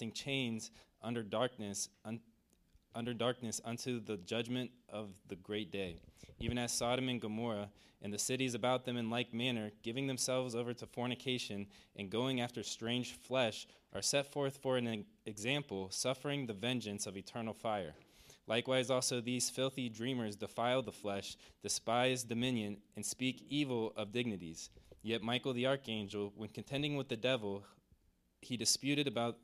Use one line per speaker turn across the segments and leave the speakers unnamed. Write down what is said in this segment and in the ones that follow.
casting chains under darkness unto the judgment of the great day, even as Sodom and Gomorrah and the cities about them in like manner, giving themselves over to fornication and going after strange flesh, are set forth for an example, suffering the vengeance of eternal fire. Likewise also these filthy dreamers defile the flesh, despise dominion, and speak evil of dignities. Yet Michael the archangel, when contending with the devil, he disputed about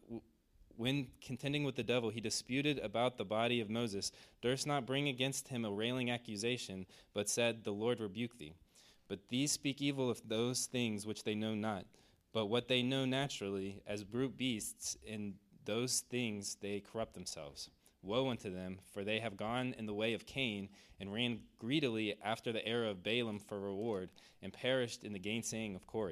the body of Moses, durst not bring against him a railing accusation, but said, The Lord rebuke thee. But these speak evil of those things which they know not, but what they know naturally, as brute beasts, in those things they corrupt themselves. Woe unto them, for they have gone in the way of Cain, and ran greedily after the error of Balaam for reward, and perished in the gainsaying of Korah.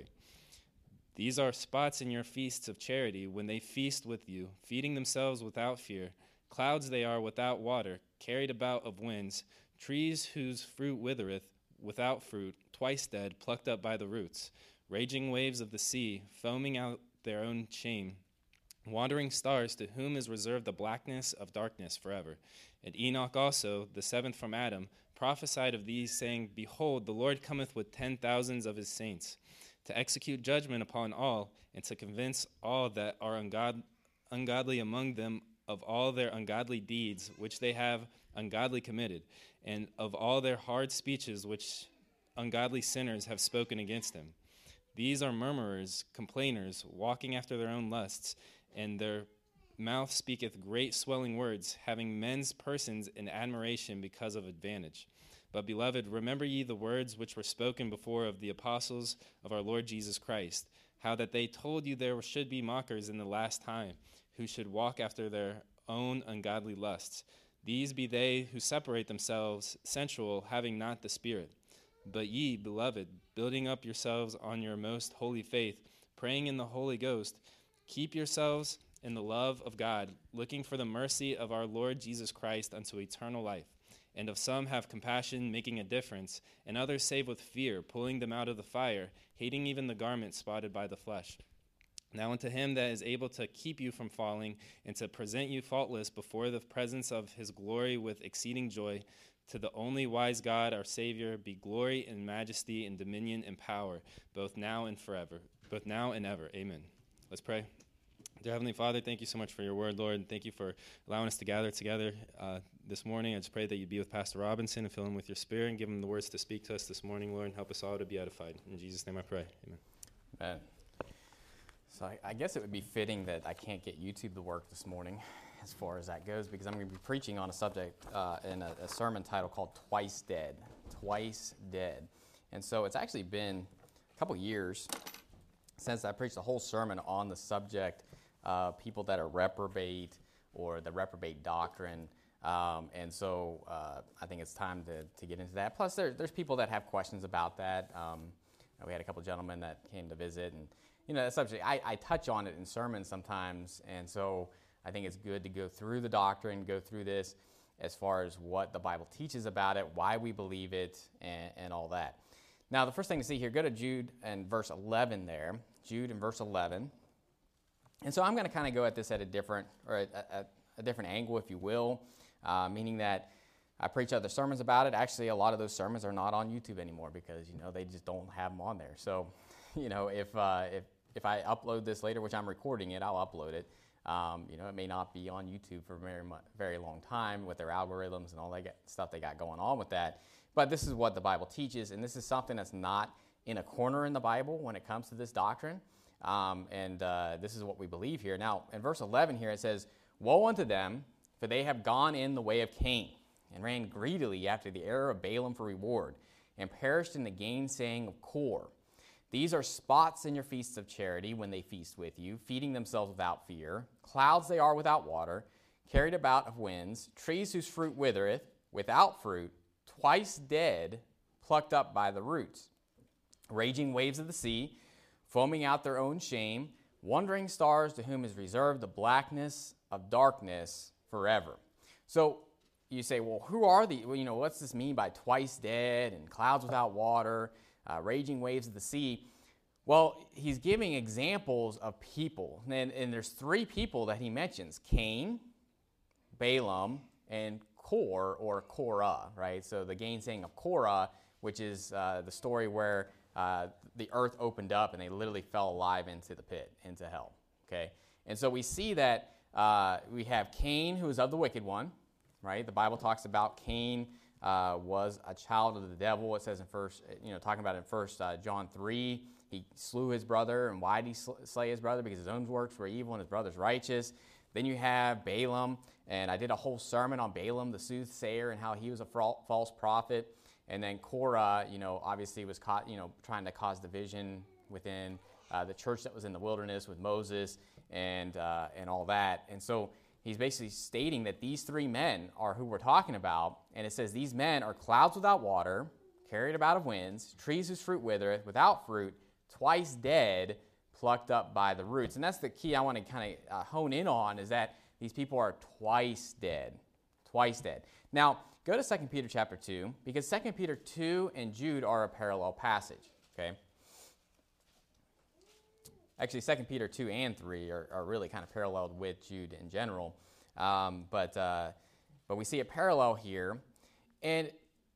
These are spots in your feasts of charity, when they feast with you, feeding themselves without fear. Clouds they are without water, carried about of winds, trees whose fruit withereth, without fruit, twice dead, plucked up by the roots, raging waves of the sea, foaming out their own shame, wandering stars to whom is reserved the blackness of darkness forever. And Enoch also, the seventh from Adam, prophesied of these, saying, Behold, the Lord cometh with 10,000s of his saints, to execute judgment upon all, and to convince all that are ungodly among them of all their ungodly deeds which they have ungodly committed, and of all their hard speeches which ungodly sinners have spoken against him. These are murmurers, complainers, walking after their own lusts, and their mouth speaketh great swelling words, having men's persons in admiration because of advantage. But, beloved, remember ye the words which were spoken before of the apostles of our Lord Jesus Christ, how that they told you there should be mockers in the last time, who should walk after their own ungodly lusts. These be they who separate themselves, sensual, having not the Spirit. But ye, beloved, building up yourselves on your most holy faith, praying in the Holy Ghost, keep yourselves in the love of God, looking for the mercy of our Lord Jesus Christ unto eternal life. And of some have compassion, making a difference, and others save with fear, pulling them out of the fire, hating even the garment spotted by the flesh. Now unto him that is able to keep you from falling, and to present you faultless before the presence of his glory with exceeding joy, to the only wise God, our Savior, be glory and majesty and dominion and power, both now and forever, both now and ever. Amen. Let's pray. Dear Heavenly Father, thank you so much for your word, Lord, and thank you for allowing us to gather together this morning. I just pray that you'd be with Pastor Robinson and fill him with your spirit and give him the words to speak to us this morning, Lord, and help us all to be edified. In Jesus' name I pray. Amen.
Amen. So I guess it would be fitting that I can't get YouTube to work this morning as far as that goes, because I'm going to be preaching on a subject in a sermon title called Twice Dead. Twice Dead. And so it's actually been a couple years since I preached a whole sermon on the subject people that are reprobate or the reprobate doctrine. And so I think it's time to get into that. Plus, there's people that have questions about that. We had a couple gentlemen that came to visit, and that subject, I touch on it in sermons sometimes, and so I think it's good to go through the doctrine, go through this as far as what the Bible teaches about it, why we believe it, and all that. Now, the first thing to see here, go to Jude and verse 11 there. Jude and verse 11. And so I'm going to kind of go at this at a different angle, if you will, meaning that I preach other sermons about it. Actually, a lot of those sermons are not on YouTube anymore because, they just don't have them on there. So, if I upload this later, which I'm recording it, I'll upload it. It may not be on YouTube for a very long time with their algorithms and all that stuff they got going on with that. But this is what the Bible teaches, and this is something that's not in a corner in the Bible when it comes to this doctrine. This is what we believe here. Now, in verse 11 here, it says, Woe unto them, for they have gone in the way of Cain, and ran greedily after the error of Balaam for reward, and perished in the gainsaying of Korah. These are spots in your feasts of charity when they feast with you, feeding themselves without fear. Clouds they are without water, carried about of winds, trees whose fruit withereth, without fruit, twice dead, plucked up by the roots. Raging waves of the sea, foaming out their own shame, wandering stars to whom is reserved the blackness of darkness forever. So you say, well, who are the, what's this mean by twice dead and clouds without water, raging waves of the sea? Well, he's giving examples of people. And there's three people that he mentions: Cain, Balaam, and Korah, right? So the gainsaying of Korah, which is the story where the earth opened up and they literally fell alive into the pit, into hell, okay? And so we see that we have Cain, who is of the wicked one, right? The Bible talks about Cain was a child of the devil. It says talking about in 1 John 3, he slew his brother. And why did he slay his brother? Because his own works were evil and his brother's righteous. Then you have Balaam, and I did a whole sermon on Balaam, the soothsayer, and how he was a false prophet. And then Korah, obviously was caught, trying to cause division within the church that was in the wilderness with Moses and all that. And so he's basically stating that these three men are who we're talking about. And it says these men are clouds without water, carried about of winds, trees whose fruit withereth, without fruit, twice dead, plucked up by the roots. And that's the key I want to kind of hone in on, is that these people are twice dead. Twice dead. Now, go to 2 Peter chapter 2, because 2 Peter 2 and Jude are a parallel passage, okay? Actually, 2 Peter 2 and 3 are really kind of paralleled with Jude in general. But we see a parallel here. And,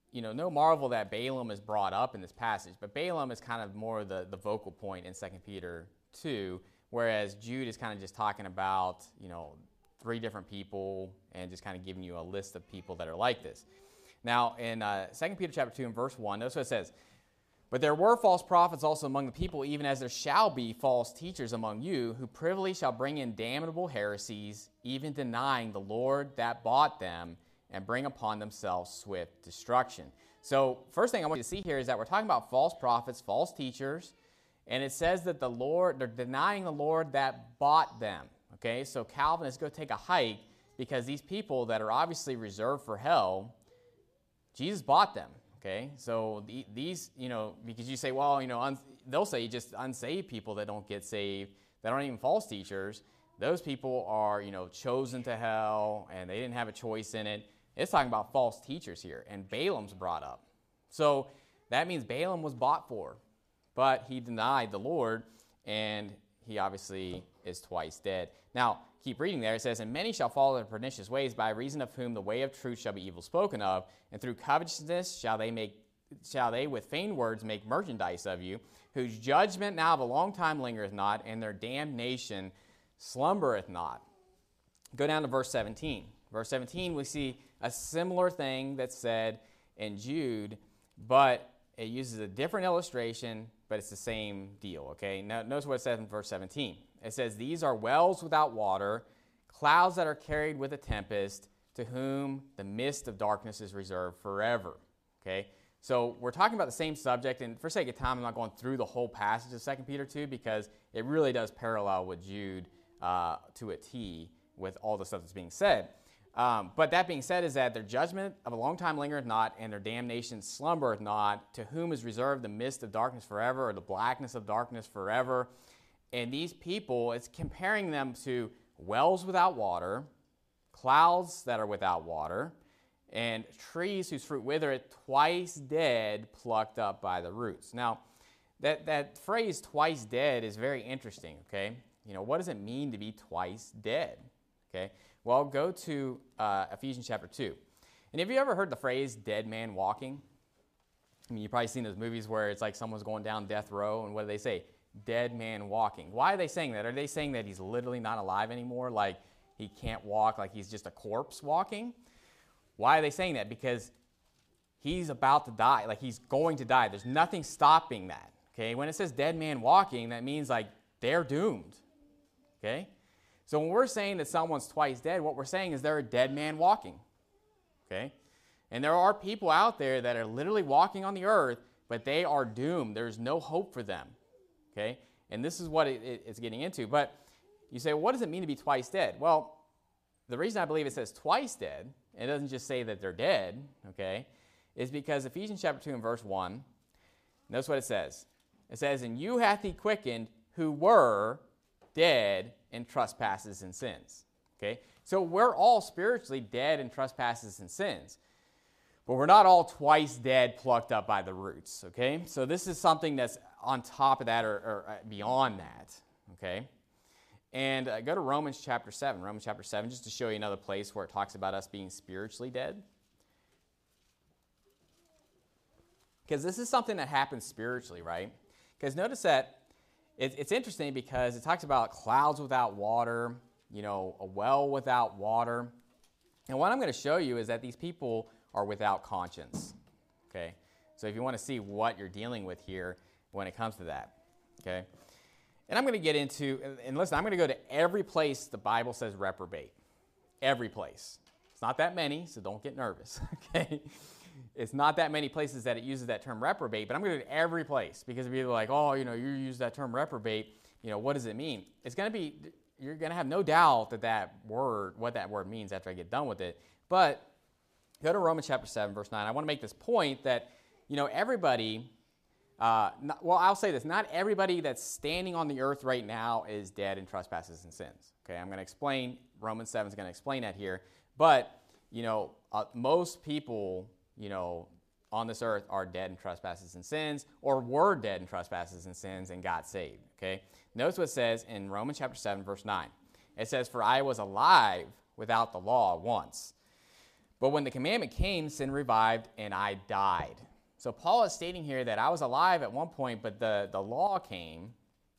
no marvel that Balaam is brought up in this passage. But Balaam is kind of more the vocal point in 2 Peter 2, whereas Jude is kind of just talking about, three different people and just kind of giving you a list of people that are like this. Now, in 2 Peter chapter 2 and verse 1, notice what it says. But there were false prophets also among the people, even as there shall be false teachers among you, who privily shall bring in damnable heresies, even denying the Lord that bought them, and bring upon themselves swift destruction. So, first thing I want you to see here is that we're talking about false prophets, false teachers, and it says that they're denying the Lord that bought them. Okay, so Calvinists go take a hike because these people that are obviously reserved for hell, Jesus bought them. Okay, so these, because you say, well, they'll say just unsaved people that don't get saved, that aren't even false teachers. Those people are, chosen to hell, and they didn't have a choice in it. It's talking about false teachers here, and Balaam's brought up. So that means Balaam was bought for, but he denied the Lord, and he obviously is twice dead. Now, keep reading there. It says, and many shall follow their pernicious ways, by reason of whom the way of truth shall be evil spoken of, and through covetousness shall they with vain words make merchandise of you, whose judgment now of a long time lingereth not, and their damnation slumbereth not. Go down to verse 17. Verse 17, we see a similar thing that's said in Jude, but it uses a different illustration, but it's the same deal, okay? Now, notice what it says in verse 17. It says, these are wells without water, clouds that are carried with a tempest, to whom the mist of darkness is reserved forever, okay? So we're talking about the same subject, and for sake of time, I'm not going through the whole passage of 2 Peter 2, because it really does parallel with Jude to a T with all the stuff that's being said. But that being said is that their judgment of a long time lingereth not, and their damnation slumbereth not, to whom is reserved the mist of darkness forever, or the blackness of darkness forever. And these people, it's comparing them to wells without water, clouds that are without water, and trees whose fruit withereth, twice dead, plucked up by the roots. Now, that phrase twice dead is very interesting, okay? What does it mean to be twice dead? Okay? Well, go to Ephesians chapter 2. And have you ever heard the phrase dead man walking? I mean, you've probably seen those movies where it's like someone's going down death row, and what do they say? Dead man walking. Why are they saying that? Are they saying that he's literally not alive anymore, like he can't walk, like he's just a corpse walking? Why are they saying that? Because he's about to die, like he's going to die. There's nothing stopping that, okay? When it says dead man walking, that means like they're doomed, okay? So when we're saying that someone's twice dead, what we're saying is they're a dead man walking, okay? And there are people out there that are literally walking on the earth, but they are doomed. There's no hope for them, okay? And this is what it's getting into. But you say, well, what does it mean to be twice dead? Well, the reason I believe it says twice dead, and it doesn't just say that they're dead, okay, is because Ephesians chapter 2 and verse 1, notice what it says. It says, and you hath he quickened who were dead in trespasses and sins, okay? So we're all spiritually dead in trespasses and sins. But we're not all twice dead, plucked up by the roots, okay? So this is something that's on top of that or beyond that, okay? And go to Romans chapter 7. Romans chapter 7, just to show you another place where it talks about us being spiritually dead. Because this is something that happens spiritually, right? Because notice that it's interesting because it talks about clouds without water, a well without water. And what I'm going to show you is that these people are without conscience, okay? So if you want to see what you're dealing with here when it comes to that, okay? And I'm going to get into, and listen, I'm going to go to every place the Bible says reprobate. Every place. It's not that many, so don't get nervous, okay? It's not that many places that it uses that term reprobate, but I'm going to go to every place because if you're like, oh, you use that term reprobate, what does it mean? It's going to be, you're going to have no doubt what that word means after I get done with it. But go to Romans chapter 7, verse 9. I want to make this point that, everybody, I'll say this, not everybody that's standing on the earth right now is dead in trespasses and sins. Okay, I'm going to explain, Romans 7 is going to explain that here. But, most people, on this earth are dead in trespasses and sins, or were dead in trespasses and sins and got saved, okay? Notice what it says in Romans chapter 7, verse 9. It says, "For I was alive without the law once. But when the commandment came, sin revived, and I died." So Paul is stating here that I was alive at one point, but the law came,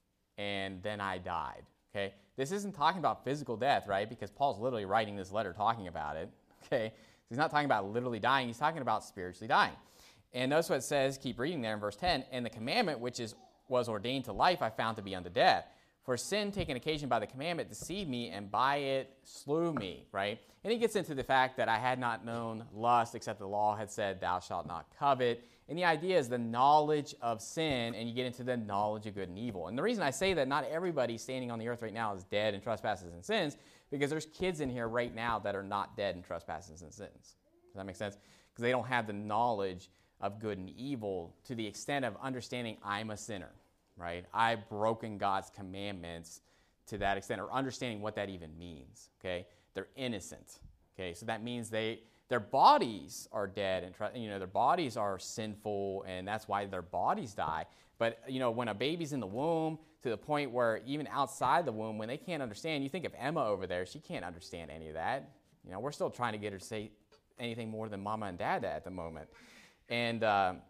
and then I died, okay? This isn't talking about physical death, right? Because Paul's literally writing this letter talking about it, okay? He's not talking about literally dying. He's talking about spiritually dying. And notice what it says, keep reading there in verse 10, "And the commandment which was ordained to life I found to be unto death. For sin, taking occasion by the commandment, deceived me, and by it slew me," right? And he gets into the fact that I had not known lust, except the law had said, "Thou shalt not covet." And the idea is the knowledge of sin, and you get into the knowledge of good and evil. And the reason I say that not everybody standing on the earth right now is dead in trespasses and sins, because there's kids in here right now that are not dead in trespasses and sins. Does that make sense? Because they don't have the knowledge of good and evil to the extent of understanding I'm a sinner, right? I've broken God's commandments to that extent, or understanding what that even means, okay? They're innocent, okay? So that means their bodies are dead, and their bodies are sinful, and that's why their bodies die. But, when a baby's in the womb, to the point where even outside the womb, when they can't understand, you think of Emma over there, she can't understand any of that. We're still trying to get her to say anything more than mama and dad at the moment. And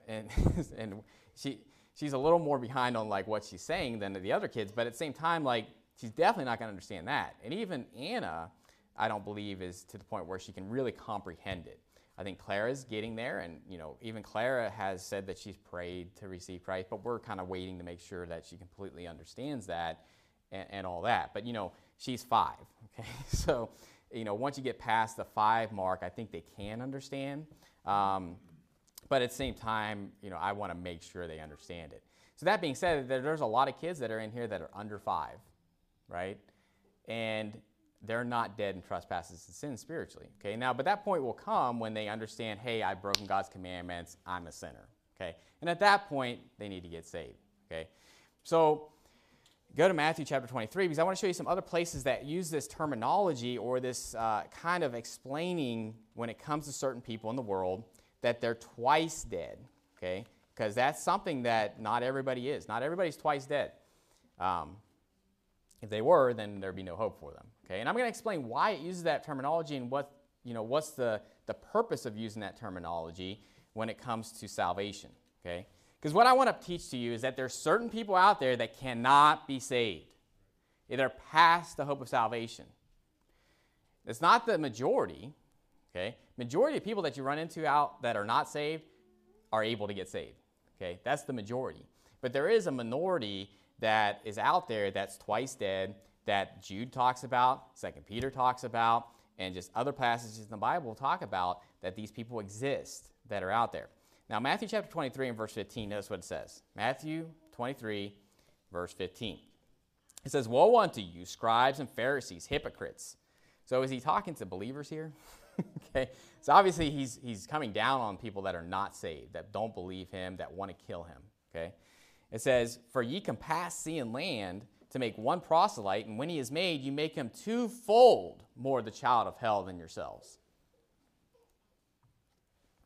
and she's a little more behind on like what she's saying than the other kids, but at the same time, like, she's definitely not going to understand that. And even Anna, I don't believe, is to the point where she can really comprehend it. I think Clara's getting there, and even Clara has said that she's prayed to receive Christ, but we're kind of waiting to make sure that she completely understands that and all that. But she's 5, okay? So once you get past the 5 mark, I think they can understand. But at the same time, I want to make sure they understand it. So that being said, there's a lot of kids that are in here that are under 5, right? And they're not dead in trespasses and sins spiritually, okay? Now, but that point will come when they understand, hey, I've broken God's commandments, I'm a sinner, okay? And at that point, they need to get saved, okay? So go to Matthew chapter 23, because I want to show you some other places that use this terminology or this kind of explaining when it comes to certain people in the world that they're twice dead, okay? Because that's something that not everybody is. Not everybody's twice dead. If they were, then there'd be no hope for them. Okay, and I'm going to explain why it uses that terminology and what's the purpose of using that terminology when it comes to salvation. Okay, because what I want to teach to you is that there's certain people out there that cannot be saved. They're past the hope of salvation. It's not the majority. Okay, majority of people that you run into out that are not saved are able to get saved. Okay, that's the majority. But there is a minority that is out there that's twice dead, that Jude talks about, 2 Peter talks about, and just other passages in the Bible talk about that these people exist that are out there. Now, Matthew chapter 23 and verse 15, notice what it says. Matthew 23, verse 15. It says, "Woe unto you, scribes and Pharisees, hypocrites." So is he talking to believers here? Okay, so obviously he's coming down on people that are not saved, that don't believe him, that want to kill him, okay? It says, "For ye compass sea and land to make one proselyte, and when he is made, you make him twofold more the child of hell than yourselves."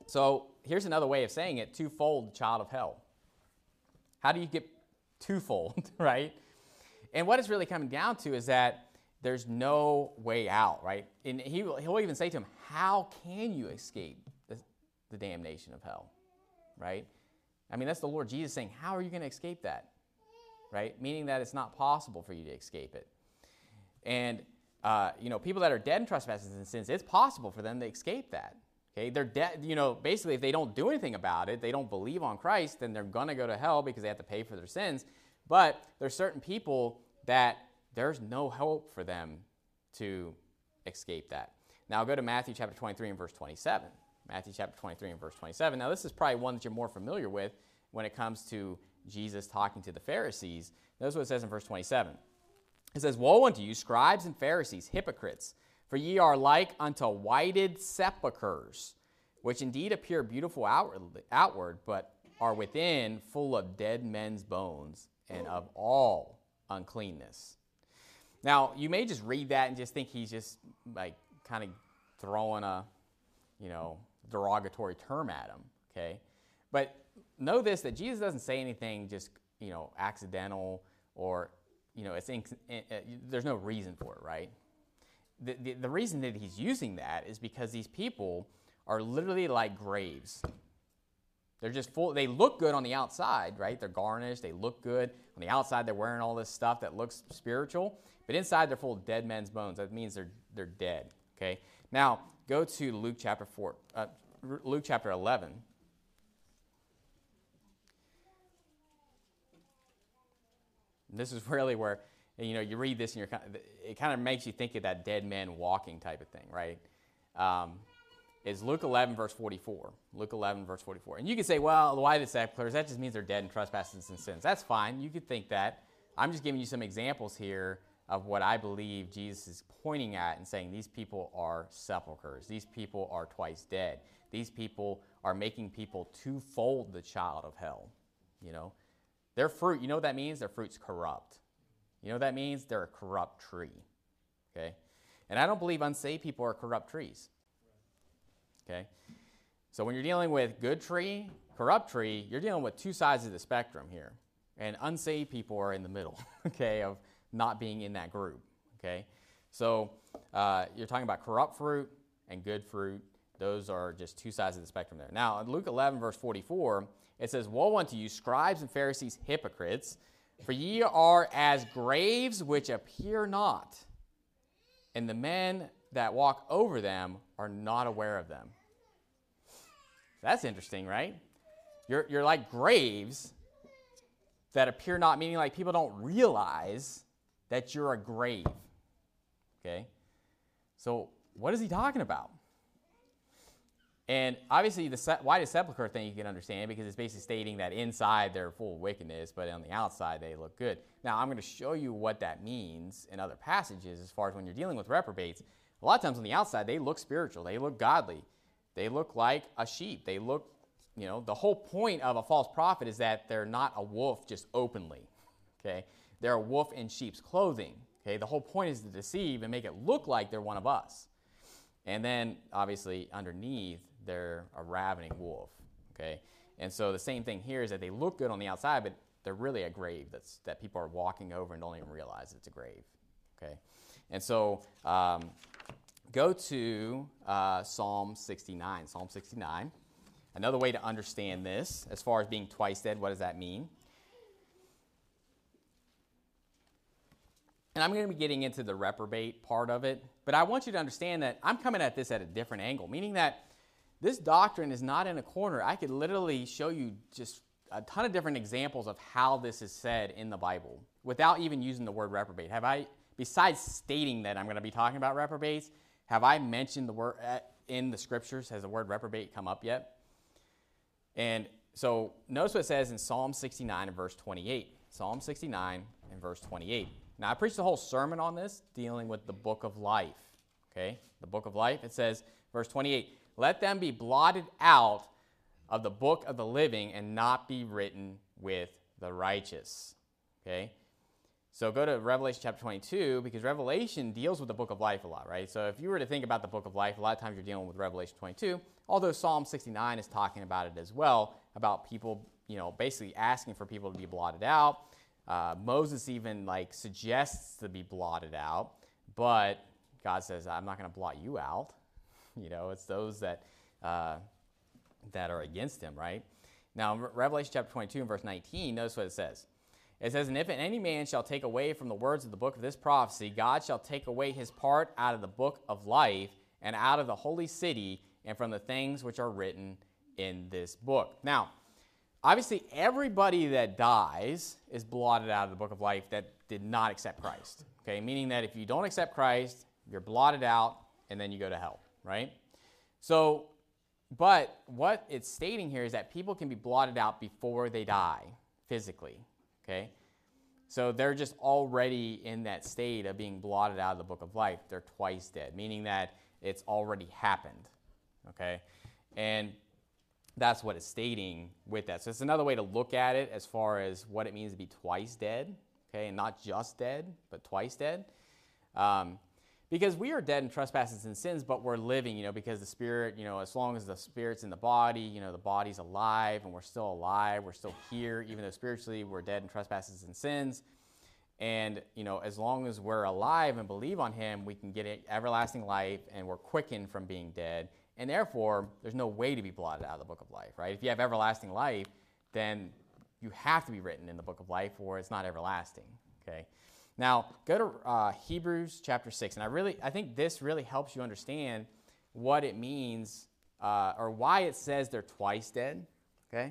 So here's another way of saying it, twofold child of hell. How do you get twofold, right? And what it's really coming down to is that there's no way out, right? And he'll even say to him, how can you escape the damnation of hell, right? I mean, that's the Lord Jesus saying, how are you going to escape that, right? Meaning that it's not possible for you to escape it. And, people that are dead in trespasses and sins, it's possible for them to escape that. Okay, they're dead. Basically, if they don't do anything about it, they don't believe on Christ, then they're going to go to hell because they have to pay for their sins. But there's certain people that there's no hope for them to escape that. Now, go to Matthew chapter 23 and verse 27. Matthew chapter 23 and verse 27. Now, this is probably one that you're more familiar with when it comes to Jesus talking to the Pharisees. Notice what it says in verse 27. It says, "Woe unto you, scribes and Pharisees, hypocrites! For ye are like unto whited sepulchres, which indeed appear beautiful outward, but are within full of dead men's bones and of all uncleanness." Now, you may just read that and just think he's just like kind of throwing a, derogatory term at him, okay? But know this, that Jesus doesn't say anything just, accidental or, there's no reason for it, right? The reason that he's using that is because these people are literally like graves. They're just full. They look good on the outside, right? They're garnished. They look good. On the outside, they're wearing all this stuff that looks spiritual. But inside, they're full of dead men's bones. That means they're dead, okay? Now, go to Luke chapter 11. And this is really where, you read this and it kind of makes you think of that dead man walking type of thing, right? Is Luke 11, verse 44. Luke 11, verse 44. And you can say, well, the whited sepulchres, that just means they're dead in trespasses and sins. That's fine. You could think that. I'm just giving you some examples here of what I believe Jesus is pointing at and saying these people are sepulchres. These people are twice dead. These people are making people twofold the child of hell. Their fruit, you know what that means? Their fruit's corrupt. You know what that means? They're a corrupt tree. Okay? And I don't believe unsaved people are corrupt trees. Okay? So when you're dealing with good tree, corrupt tree, you're dealing with two sides of the spectrum here. And unsaved people are in the middle, okay, of not being in that group. Okay? So you're talking about corrupt fruit and good fruit. Those are just two sides of the spectrum there. Now, in Luke 11, verse 44, it says, "Woe unto you, scribes and Pharisees, hypocrites! For ye are as graves which appear not, and the men that walk over them are not aware of them." That's interesting, right? You're like graves that appear not, meaning like people don't realize that you're a grave. Okay? So what is he talking about? And obviously the whited sepulchre thing you can understand because it's basically stating that inside they're full of wickedness, but on the outside they look good. Now I'm going to show you what that means in other passages as far as when you're dealing with reprobates. A lot of times on the outside they look spiritual, they look godly, they look like a sheep, they look, the whole point of a false prophet is that they're not a wolf just openly, okay? They're a wolf in sheep's clothing, okay? The whole point is to deceive and make it look like they're one of us. And then obviously underneath they're a ravening wolf, okay? And so the same thing here is that they look good on the outside, but they're really a grave that people are walking over and don't even realize it's a grave, okay? And so go to Psalm 69. Psalm 69. Another way to understand this, as far as being twice dead, what does that mean? And I'm going to be getting into the reprobate part of it, but I want you to understand that I'm coming at this at a different angle, meaning that this doctrine is not in a corner. I could literally show you just a ton of different examples of how this is said in the Bible without even using the word reprobate. Besides stating that I'm going to be talking about reprobates, have I mentioned the word in the scriptures? Has the word reprobate come up yet? And so notice what it says in Psalm 69 and verse 28. Psalm 69 and verse 28. Now, I preached a whole sermon on this dealing with the book of life. Okay? The book of life. It says, verse 28, "Let them be blotted out of the book of the living and not be written with the righteous." Okay? So go to Revelation chapter 22, because Revelation deals with the book of life a lot, right? So if you were to think about the book of life, a lot of times you're dealing with Revelation 22, although Psalm 69 is talking about it as well, about people, basically asking for people to be blotted out. Moses even suggests to be blotted out, but God says, I'm not going to blot you out. It's those that are against him, right? Now, Revelation chapter 22 and verse 19, notice what it says. It says, and if any man shall take away from the words of the book of this prophecy, God shall take away his part out of the book of life and out of the holy city and from the things which are written in this book. Now, obviously, everybody that dies is blotted out of the book of life that did not accept Christ. Okay, meaning that if you don't accept Christ, you're blotted out and then you go to hell, right? So, but what it's stating here is that people can be blotted out before they die physically. Okay, so they're just already in that state of being blotted out of the book of life. They're twice dead, meaning that it's already happened. Okay, and that's what it's stating with that. So it's another way to look at it as far as what it means to be twice dead. Okay, and not just dead, but twice dead. Because we are dead in trespasses and sins, but we're living, because the spirit, as long as the spirit's in the body, the body's alive and we're still alive, we're still here, even though spiritually we're dead in trespasses and sins. And, as long as we're alive and believe on him, we can get everlasting life and we're quickened from being dead. And therefore, there's no way to be blotted out of the book of life, right? If you have everlasting life, then you have to be written in the book of life or it's not everlasting, okay? Now, go to Hebrews chapter 6, and I think this really helps you understand what it means or why it says they're twice dead, okay?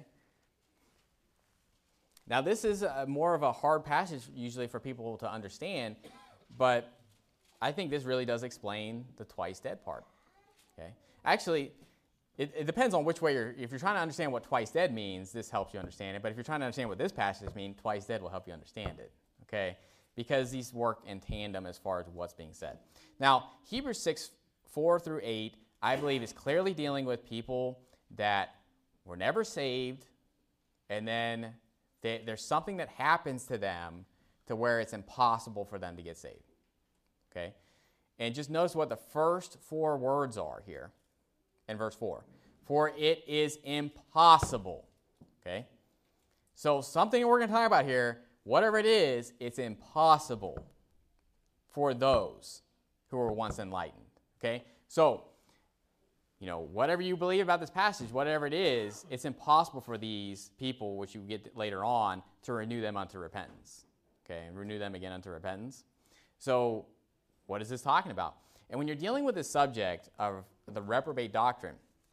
Now, this is more of a hard passage usually for people to understand, but I think this really does explain the twice dead part, okay? Actually, it depends on which way if you're trying to understand what twice dead means, this helps you understand it, but if you're trying to understand what this passage means, twice dead will help you understand it, okay? Because these work in tandem as far as what's being said. Now, Hebrews 6, 4 through 8, I believe is clearly dealing with people that were never saved, and then there's something that happens to them to where it's impossible for them to get saved. Okay? And just notice what the first 4 words are here in verse 4. For it is impossible. Okay? So something we're going to talk about here, whatever it is, it's impossible for those who were once enlightened, okay? So, whatever you believe about this passage, whatever it is, it's impossible for these people, which you get later on, to renew them unto repentance, okay? And renew them again unto repentance. So, what is this talking about? And when you're dealing with this subject of the reprobate doctrine,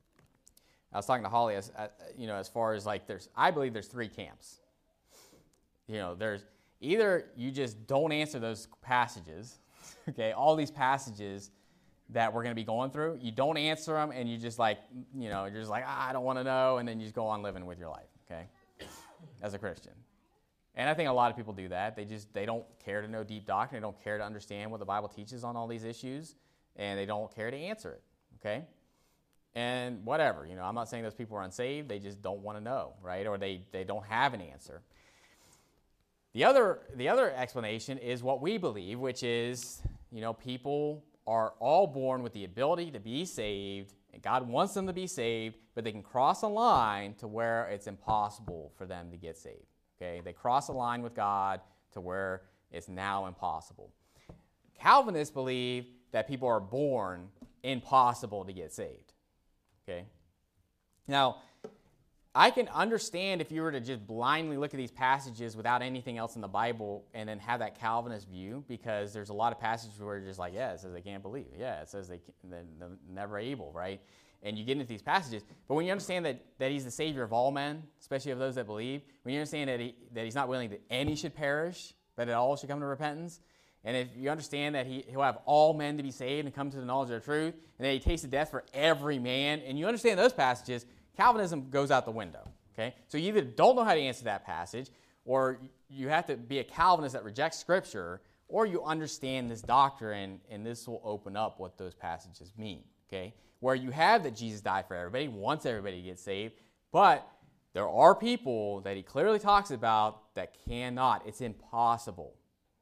I was talking to Holly, as far as I believe there's 3 camps. There's either you just don't answer those passages, okay, all these passages that we're going to be going through, you don't answer them and you just I don't want to know, and then you just go on living with your life, okay, as a Christian. And I think a lot of people do that. They don't care to know deep doctrine. They don't care to understand what the Bible teaches on all these issues, and they don't care to answer it, okay? And whatever, I'm not saying those people are unsaved. They just don't want to know, right? Or they don't have an answer. The other explanation is what we believe, which is, people are all born with the ability to be saved, and God wants them to be saved, but they can cross a line to where it's impossible for them to get saved. Okay? They cross a line with God to where it's now impossible. Calvinists believe that people are born impossible to get saved. Okay? Now, I can understand if you were to just blindly look at these passages without anything else in the Bible and then have that Calvinist view, because there's a lot of passages where you're just it says they can't believe. Yeah, it says they're never able, right? And you get into these passages. But when you understand that he's the Savior of all men, especially of those that believe, when you understand that he's not willing that any should perish, but that all should come to repentance, and if you understand that he'll have all men to be saved and come to the knowledge of the truth, and that he tasted death for every man, and you understand those passages, Calvinism goes out the window, okay? So you either don't know how to answer that passage, or you have to be a Calvinist that rejects Scripture, or you understand this doctrine, and this will open up what those passages mean, okay? Where you have that Jesus died for everybody, wants everybody to get saved, but there are people that he clearly talks about that cannot. It's impossible,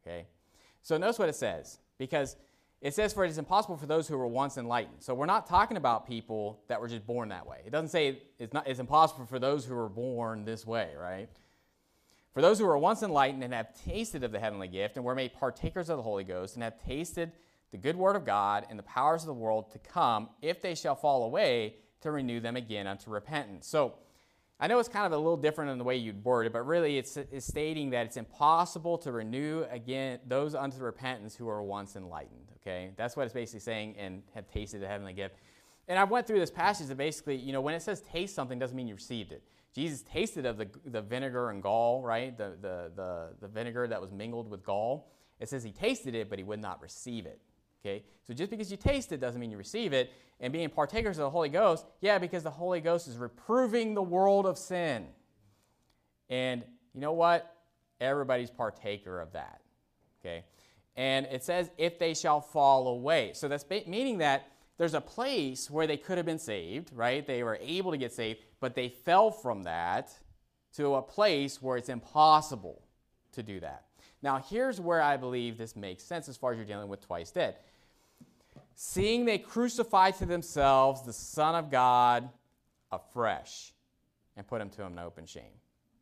Okay? So notice what it says, because it says, for it is impossible for those who were once enlightened. So we're not talking about people that were just born that way. It doesn't say it's impossible for those who were born this way, right? For those who were once enlightened and have tasted of the heavenly gift and were made partakers of the Holy Ghost and have tasted the good word of God and the powers of the world to come, if they shall fall away, to renew them again unto repentance. So I know it's kind of a little different in the way you'd word it, but really it's stating that it's impossible to renew again those unto repentance who were once enlightened. Okay, that's what it's basically saying, and have tasted the heavenly gift. And I went through this passage that basically, when it says taste something, doesn't mean you received it. Jesus tasted of the vinegar and gall, right? The vinegar that was mingled with gall. It says he tasted it, but he would not receive it. Okay, so just because you taste it doesn't mean you receive it. And being partakers of the Holy Ghost, because the Holy Ghost is reproving the world of sin. And you know what? Everybody's partaker of that. Okay, and it says, if they shall fall away. So that's meaning that there's a place where they could have been saved, right? They were able to get saved, but they fell from that to a place where it's impossible to do that. Now, here's where I believe this makes sense as far as you're dealing with twice dead. Seeing they crucify to themselves the Son of God afresh and put him to an open shame.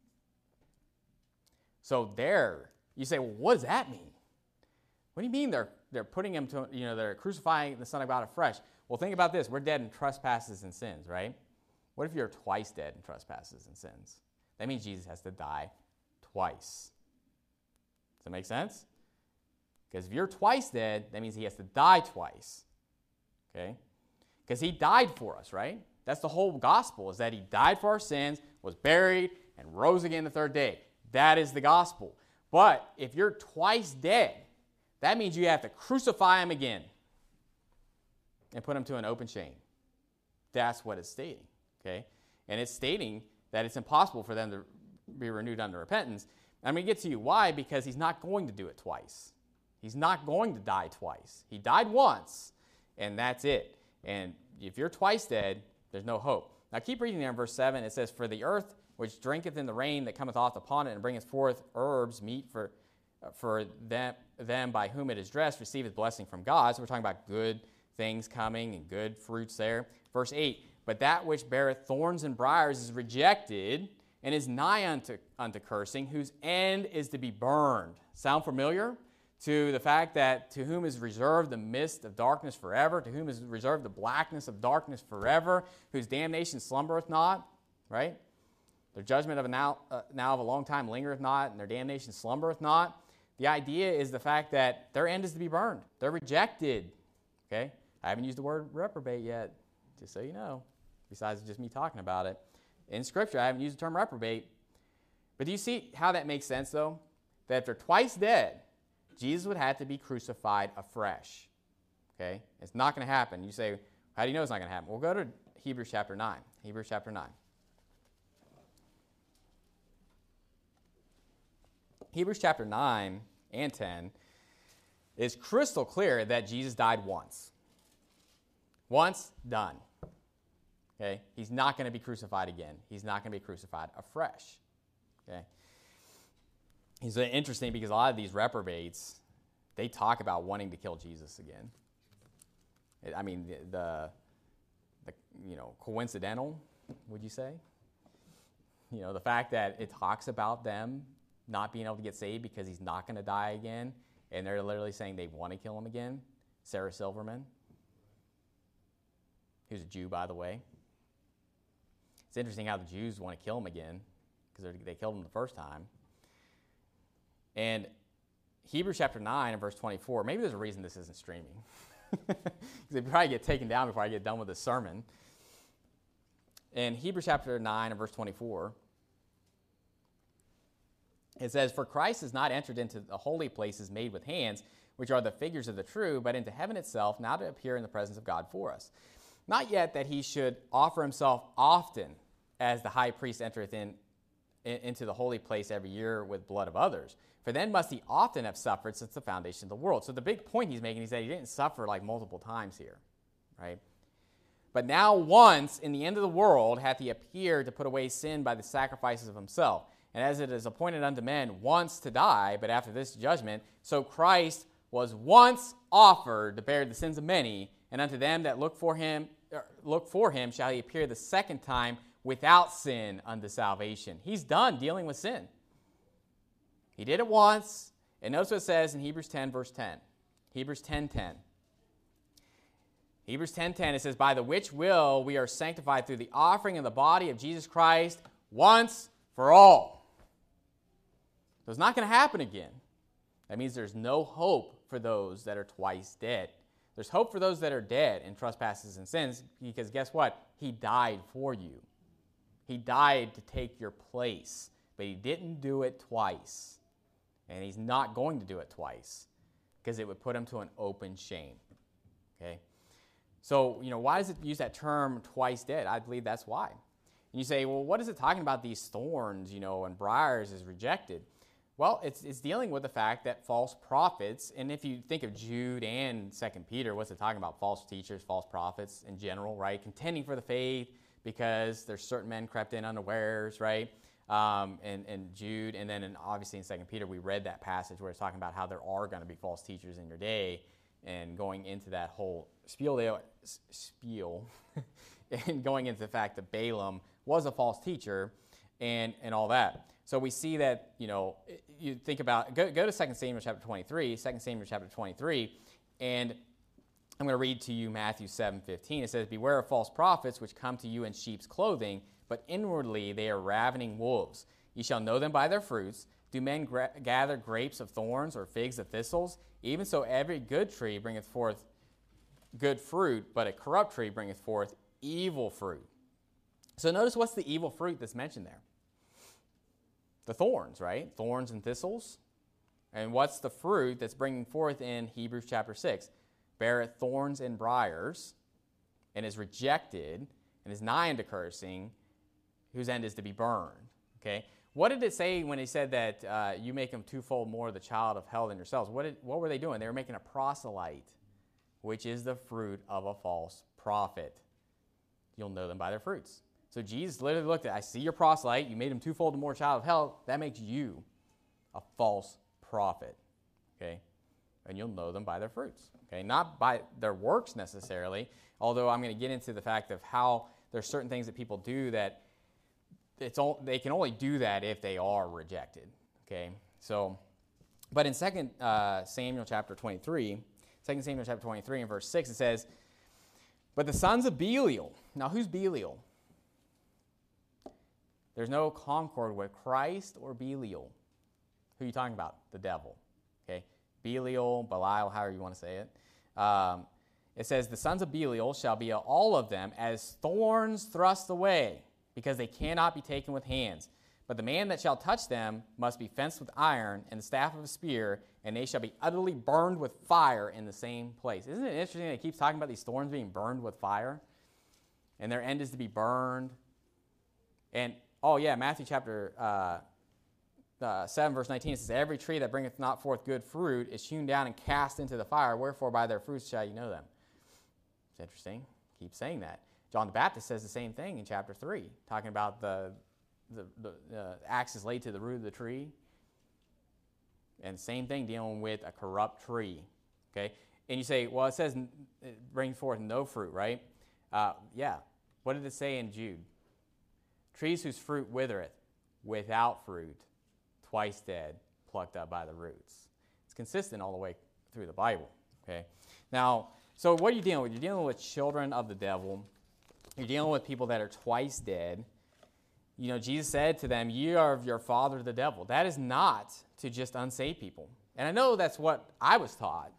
So there, you say, well, what does that mean? What do you mean they're putting him to, they're crucifying the Son of God afresh? Well, think about this. We're dead in trespasses and sins, right? What if you're twice dead in trespasses and sins? That means Jesus has to die twice. Does that make sense? Because if you're twice dead, that means he has to die twice. Okay? Because he died for us, right? That's the whole gospel, is that he died for our sins, was buried, and rose again the third day. That is the gospel. But if you're twice dead, that means you have to crucify him again and put him to an open shame. That's what it's stating. Okay? And it's stating that it's impossible for them to be renewed unto repentance. I'm going to get to you why, because he's not going to do it twice. He's not going to die twice. He died once, and that's it. And if you're twice dead, there's no hope. Now keep reading there in verse 7. It says, for the earth which drinketh in the rain that cometh oft upon it, and bringeth forth herbs, meat for them by whom it is dressed, receiveth blessing from God. So we're talking about good things coming and good fruits there. Verse 8, but that which beareth thorns and briars is rejected, and is nigh unto cursing, whose end is to be burned. Sound familiar? To the fact that to whom is reserved the mist of darkness forever, to whom is reserved the blackness of darkness forever, whose damnation slumbereth not, right? Their judgment of now of a long time lingereth not, and their damnation slumbereth not. The idea is the fact that their end is to be burned. They're rejected, okay? I haven't used the word reprobate yet, just so you know, besides just me talking about it. In Scripture, I haven't used the term reprobate. But do you see how that makes sense, though? That if they're twice dead, Jesus would have to be crucified afresh. Okay? It's not going to happen. You say, how do you know it's not going to happen? We'll go to Hebrews chapter 9. Hebrews chapter 9. Hebrews chapter 9 and 10 is crystal clear that Jesus died once. Once, done. Okay? He's not going to be crucified again. He's not going to be crucified afresh. Okay? It's interesting because a lot of these reprobates, they talk about wanting to kill Jesus again. I mean, the coincidental, would you say? The fact that it talks about them not being able to get saved because he's not going to die again, and they're literally saying they want to kill him again. Sarah Silverman, who's a Jew, by the way. It's interesting how the Jews want to kill him again because they killed him the first time. And Hebrews chapter 9 and verse 24, maybe there's a reason this isn't streaming. Because it'd probably get taken down before I get done with this sermon. In Hebrews chapter 9 and verse 24, it says, for Christ has not entered into the holy places made with hands, which are the figures of the true, but into heaven itself, now to appear in the presence of God for us. Not yet that he should offer himself often, as the high priest entereth into the holy place every year with blood of others. For then must he often have suffered since the foundation of the world. So the big point he's making is that he didn't suffer like multiple times here, right? But now once in the end of the world hath he appeared to put away sin by the sacrifices of himself. And as it is appointed unto men once to die, but after this judgment, so Christ was once offered to bear the sins of many, and unto them that look for him shall he appear the second time without sin unto salvation. He's done dealing with sin. He did it once, and notice what it says in Hebrews 10, verse 10. Hebrews 10:10. Hebrews 10:10, it says, by the which will we are sanctified through the offering of the body of Jesus Christ once for all. So it's not going to happen again. That means there's no hope for those that are twice dead. There's hope for those that are dead in trespasses and sins, because guess what? He died for you. He died to take your place, but he didn't do it twice. And he's not going to do it twice, because it would put him to an open shame. Okay? So, why does it use that term twice dead? I believe that's why. And you say, well, what is it talking about these thorns, and briars is rejected? Well, it's dealing with the fact that false prophets, and if you think of Jude and 2 Peter, what's it talking about? False teachers, false prophets in general, right? Contending for the faith because there's certain men crept in unawares, right? And Jude, and then obviously in 2 Peter, we read that passage where it's talking about how there are going to be false teachers in your day, and going into that whole spiel and going into the fact that Balaam was a false teacher and all that. So we see that, you think about, go to 2 Samuel chapter 23, 2 Samuel chapter 23, and I'm going to read to you Matthew 7:15. It says, beware of false prophets which come to you in sheep's clothing, but inwardly they are ravening wolves. Ye shall know them by their fruits. Do men gather grapes of thorns or figs of thistles? Even so every good tree bringeth forth good fruit, but a corrupt tree bringeth forth evil fruit. So notice what's the evil fruit that's mentioned there. The thorns, right? Thorns and thistles. And what's the fruit that's bringing forth in Hebrews chapter 6? Beareth thorns and briars, and is rejected, and is nigh unto cursing, whose end is to be burned. Okay? What did it say when he said that you make them twofold more the child of hell than yourselves? What were they doing? They were making a proselyte, which is the fruit of a false prophet. You'll know them by their fruits. So Jesus literally looked at, I see your proselyte, you made him twofold more child of hell, that makes you a false prophet. Okay? And you'll know them by their fruits. Okay? Not by their works necessarily, although I'm going to get into the fact of how there's certain things that people do that they can only do that if they are rejected. Okay? So, but in 2 Samuel chapter 23 and verse 6, it says, but the sons of Belial. Now, who's Belial? There's no concord with Christ or Belial. Who are you talking about? The devil. Okay? Belial, Belial, however you want to say it. It says, the sons of Belial shall be all of them as thorns thrust away, because they cannot be taken with hands. But the man that shall touch them must be fenced with iron and the staff of a spear, and they shall be utterly burned with fire in the same place. Isn't it interesting that it keeps talking about these thorns being burned with fire? And their end is to be burned. And, Matthew chapter 7, verse 19, it says, every tree that bringeth not forth good fruit is hewn down and cast into the fire. Wherefore by their fruits shall you know them. It's interesting. Keep saying that. John the Baptist says the same thing in chapter 3, talking about the axe is laid to the root of the tree. And same thing dealing with a corrupt tree. Okay? And you say, well, it says bring forth no fruit, right? What did it say in Jude? Trees whose fruit withereth, without fruit, twice dead, plucked up by the roots. It's consistent all the way through the Bible. Okay? Now, so what are you dealing with? You're dealing with children of the devil. You're dealing with people that are twice dead. Jesus said to them, ye are of your father the devil. That is not to just unsaved people. And I know that's what I was taught,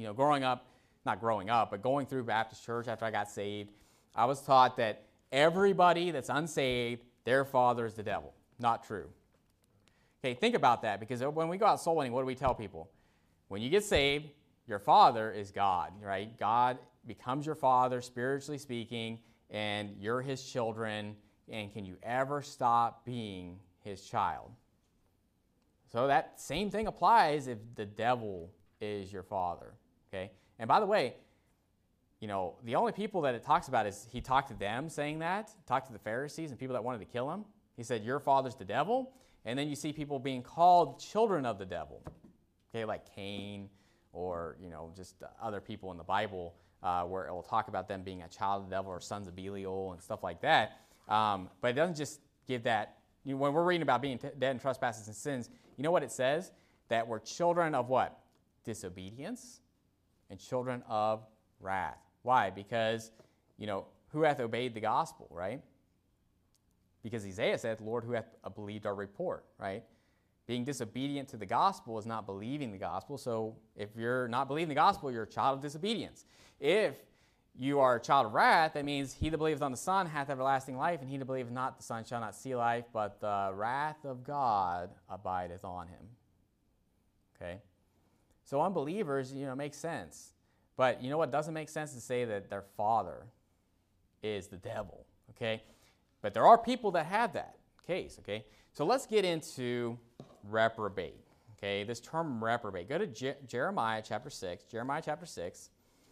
but going through Baptist church after I got saved, I was taught that everybody that's unsaved, their father is the devil. Not true. Okay, think about that, because when we go out soul winning, what do we tell people? When you get saved, your father is God, right? God becomes your father, spiritually speaking, and you're his children, and can you ever stop being his child? So that same thing applies if the devil is your father, okay? And by the way, the only people that it talks about is he talked to them saying that, talked to the Pharisees and people that wanted to kill him. He said, your father's the devil. And then you see people being called children of the devil, okay, like Cain or, just other people in the Bible where it will talk about them being a child of the devil or sons of Belial and stuff like that. But it doesn't just give that. When we're reading about being dead in trespasses and sins, you know what it says? That we're children of what? Disobedience and children of wrath. Why? Because, who hath obeyed the gospel, right? Because Isaiah said, Lord, who hath believed our report, right? Being disobedient to the gospel is not believing the gospel. So if you're not believing the gospel, you're a child of disobedience. If you are a child of wrath, that means he that believeth on the Son hath everlasting life, and he that believeth not the Son shall not see life, but the wrath of God abideth on him. Okay? So unbelievers, makes sense. But you know what doesn't make sense? To say that their father is the devil. Okay? But there are people that have that case, okay? So let's get into reprobate, okay? This term reprobate. Go to Jeremiah chapter 6. Jeremiah chapter 6.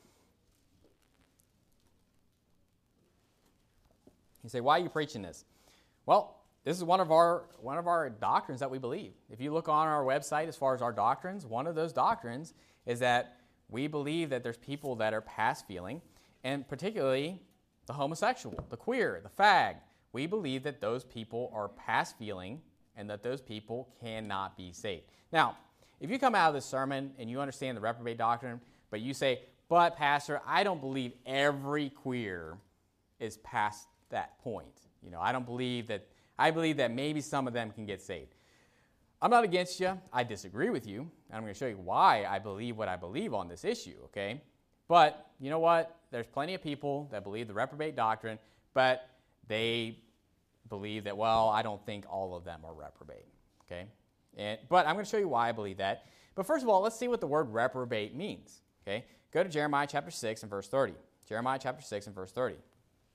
You say, why are you preaching this? Well, this is one of our doctrines that we believe. If you look on our website as far as our doctrines, one of those doctrines is that we believe that there's people that are past feeling, and particularly the homosexual, the queer, the fag. We believe that those people are past feeling and that those people cannot be saved. Now, if you come out of this sermon and you understand the reprobate doctrine, but you say, but Pastor, I don't believe every queer is past that point. I don't believe that. I believe that maybe some of them can get saved. I'm not against you. I disagree with you. And I'm going to show you why I believe what I believe on this issue, okay? But you know what? There's plenty of people that believe the reprobate doctrine, but they believe that, well, I don't think all of them are reprobate, okay? But I'm going to show you why I believe that. But first of all, let's see what the word reprobate means, okay? Go to Jeremiah chapter 6 and verse 30. Jeremiah chapter 6 and verse 30.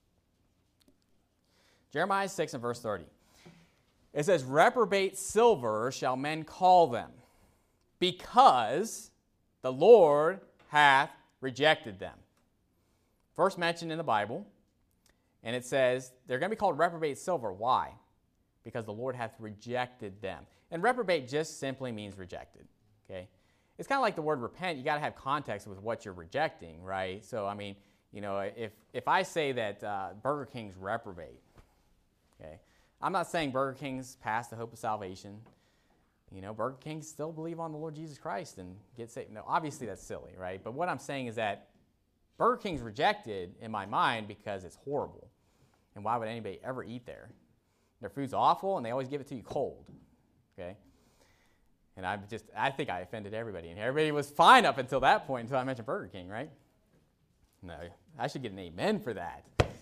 Jeremiah 6 and verse 30. It says, reprobate silver shall men call them, because the Lord hath rejected them. First mentioned in the Bible. And it says they're going to be called reprobate silver. Why? Because the Lord hath rejected them. And reprobate just simply means rejected. Okay? It's kind of like the word repent. You got to have context with what you're rejecting, right? So, if I say that Burger King's reprobate, okay, I'm not saying Burger King's past the hope of salvation. Burger King still believe on the Lord Jesus Christ and get saved. No, obviously that's silly, right? But what I'm saying is that Burger King's rejected in my mind because it's horrible. And why would anybody ever eat there? Their food's awful, and they always give it to you cold. Okay? And I think I offended everybody. And everybody was fine up until that point, until I mentioned Burger King, right? No, I should get an amen for that,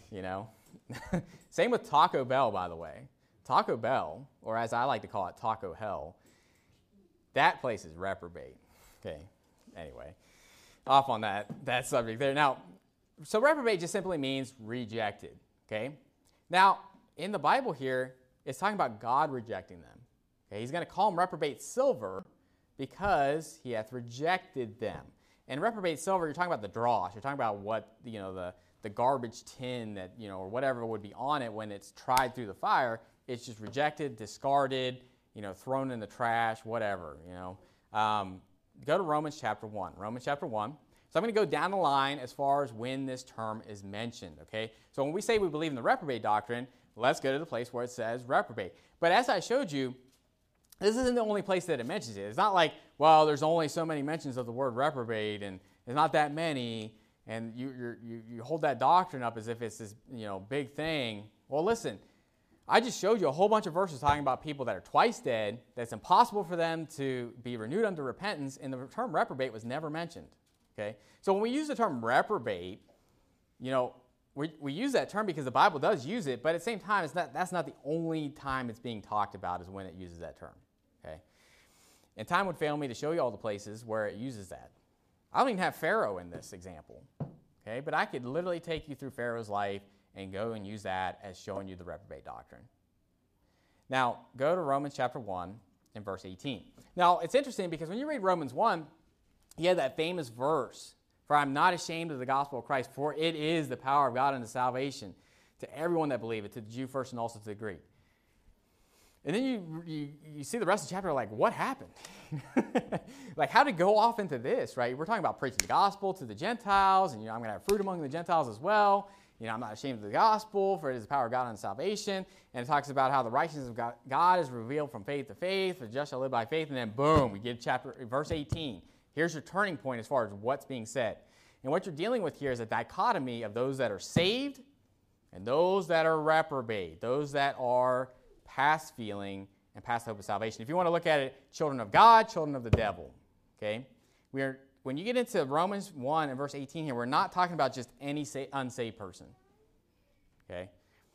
Same with Taco Bell, by the way. Taco Bell, or as I like to call it, Taco Hell, that place is reprobate. Okay, anyway. Off on that subject there. Now, so reprobate just simply means rejected, okay? Now, in the Bible here, it's talking about God rejecting them. Okay? He's going to call them reprobate silver because he hath rejected them. And reprobate silver, you're talking about the dross. You're talking about what, the garbage tin that, or whatever would be on it when it's tried through the fire. It's just rejected, discarded, thrown in the trash, whatever, Go to Romans chapter 1. Romans chapter 1. So I'm going to go down the line as far as when this term is mentioned, okay? So when we say we believe in the reprobate doctrine, let's go to the place where it says reprobate. But as I showed you, this isn't the only place that it mentions it. It's not like, well, there's only so many mentions of the word reprobate, and there's not that many, and you hold that doctrine up as if it's this big thing. Well, listen, I just showed you a whole bunch of verses talking about people that are twice dead, that it's impossible for them to be renewed unto repentance, and the term reprobate was never mentioned. Okay? So when we use the term reprobate, we use that term because the Bible does use it, but at the same time, that's not the only time it's being talked about is when it uses that term. Okay? And time would fail me to show you all the places where it uses that. I don't even have Pharaoh in this example. Okay? But I could literally take you through Pharaoh's life and go and use that as showing you the reprobate doctrine. Now, go to Romans chapter 1 and verse 18. Now, it's interesting because when you read Romans 1, you have that famous verse, for I'm not ashamed of the gospel of Christ, for it is the power of God unto salvation to everyone that believeth, to the Jew first and also to the Greek. And then you see the rest of the chapter, like, what happened? Like, how to go off into this, right? We're talking about preaching the gospel to the Gentiles, and, I'm going to have fruit among the Gentiles as well. I'm not ashamed of the gospel, for it is the power of God unto salvation. And it talks about how the righteousness of God is revealed from faith to faith, for the just shall live by faith. And then, boom, we get verse 18. Here's your turning point as far as what's being said. And what you're dealing with here is a dichotomy of those that are saved and those that are reprobate, those that are past feeling and past hope of salvation. If you want to look at it, children of God, children of the devil. Okay? When you get into Romans 1 and verse 18 here, we're not talking about just any unsaved person. Okay?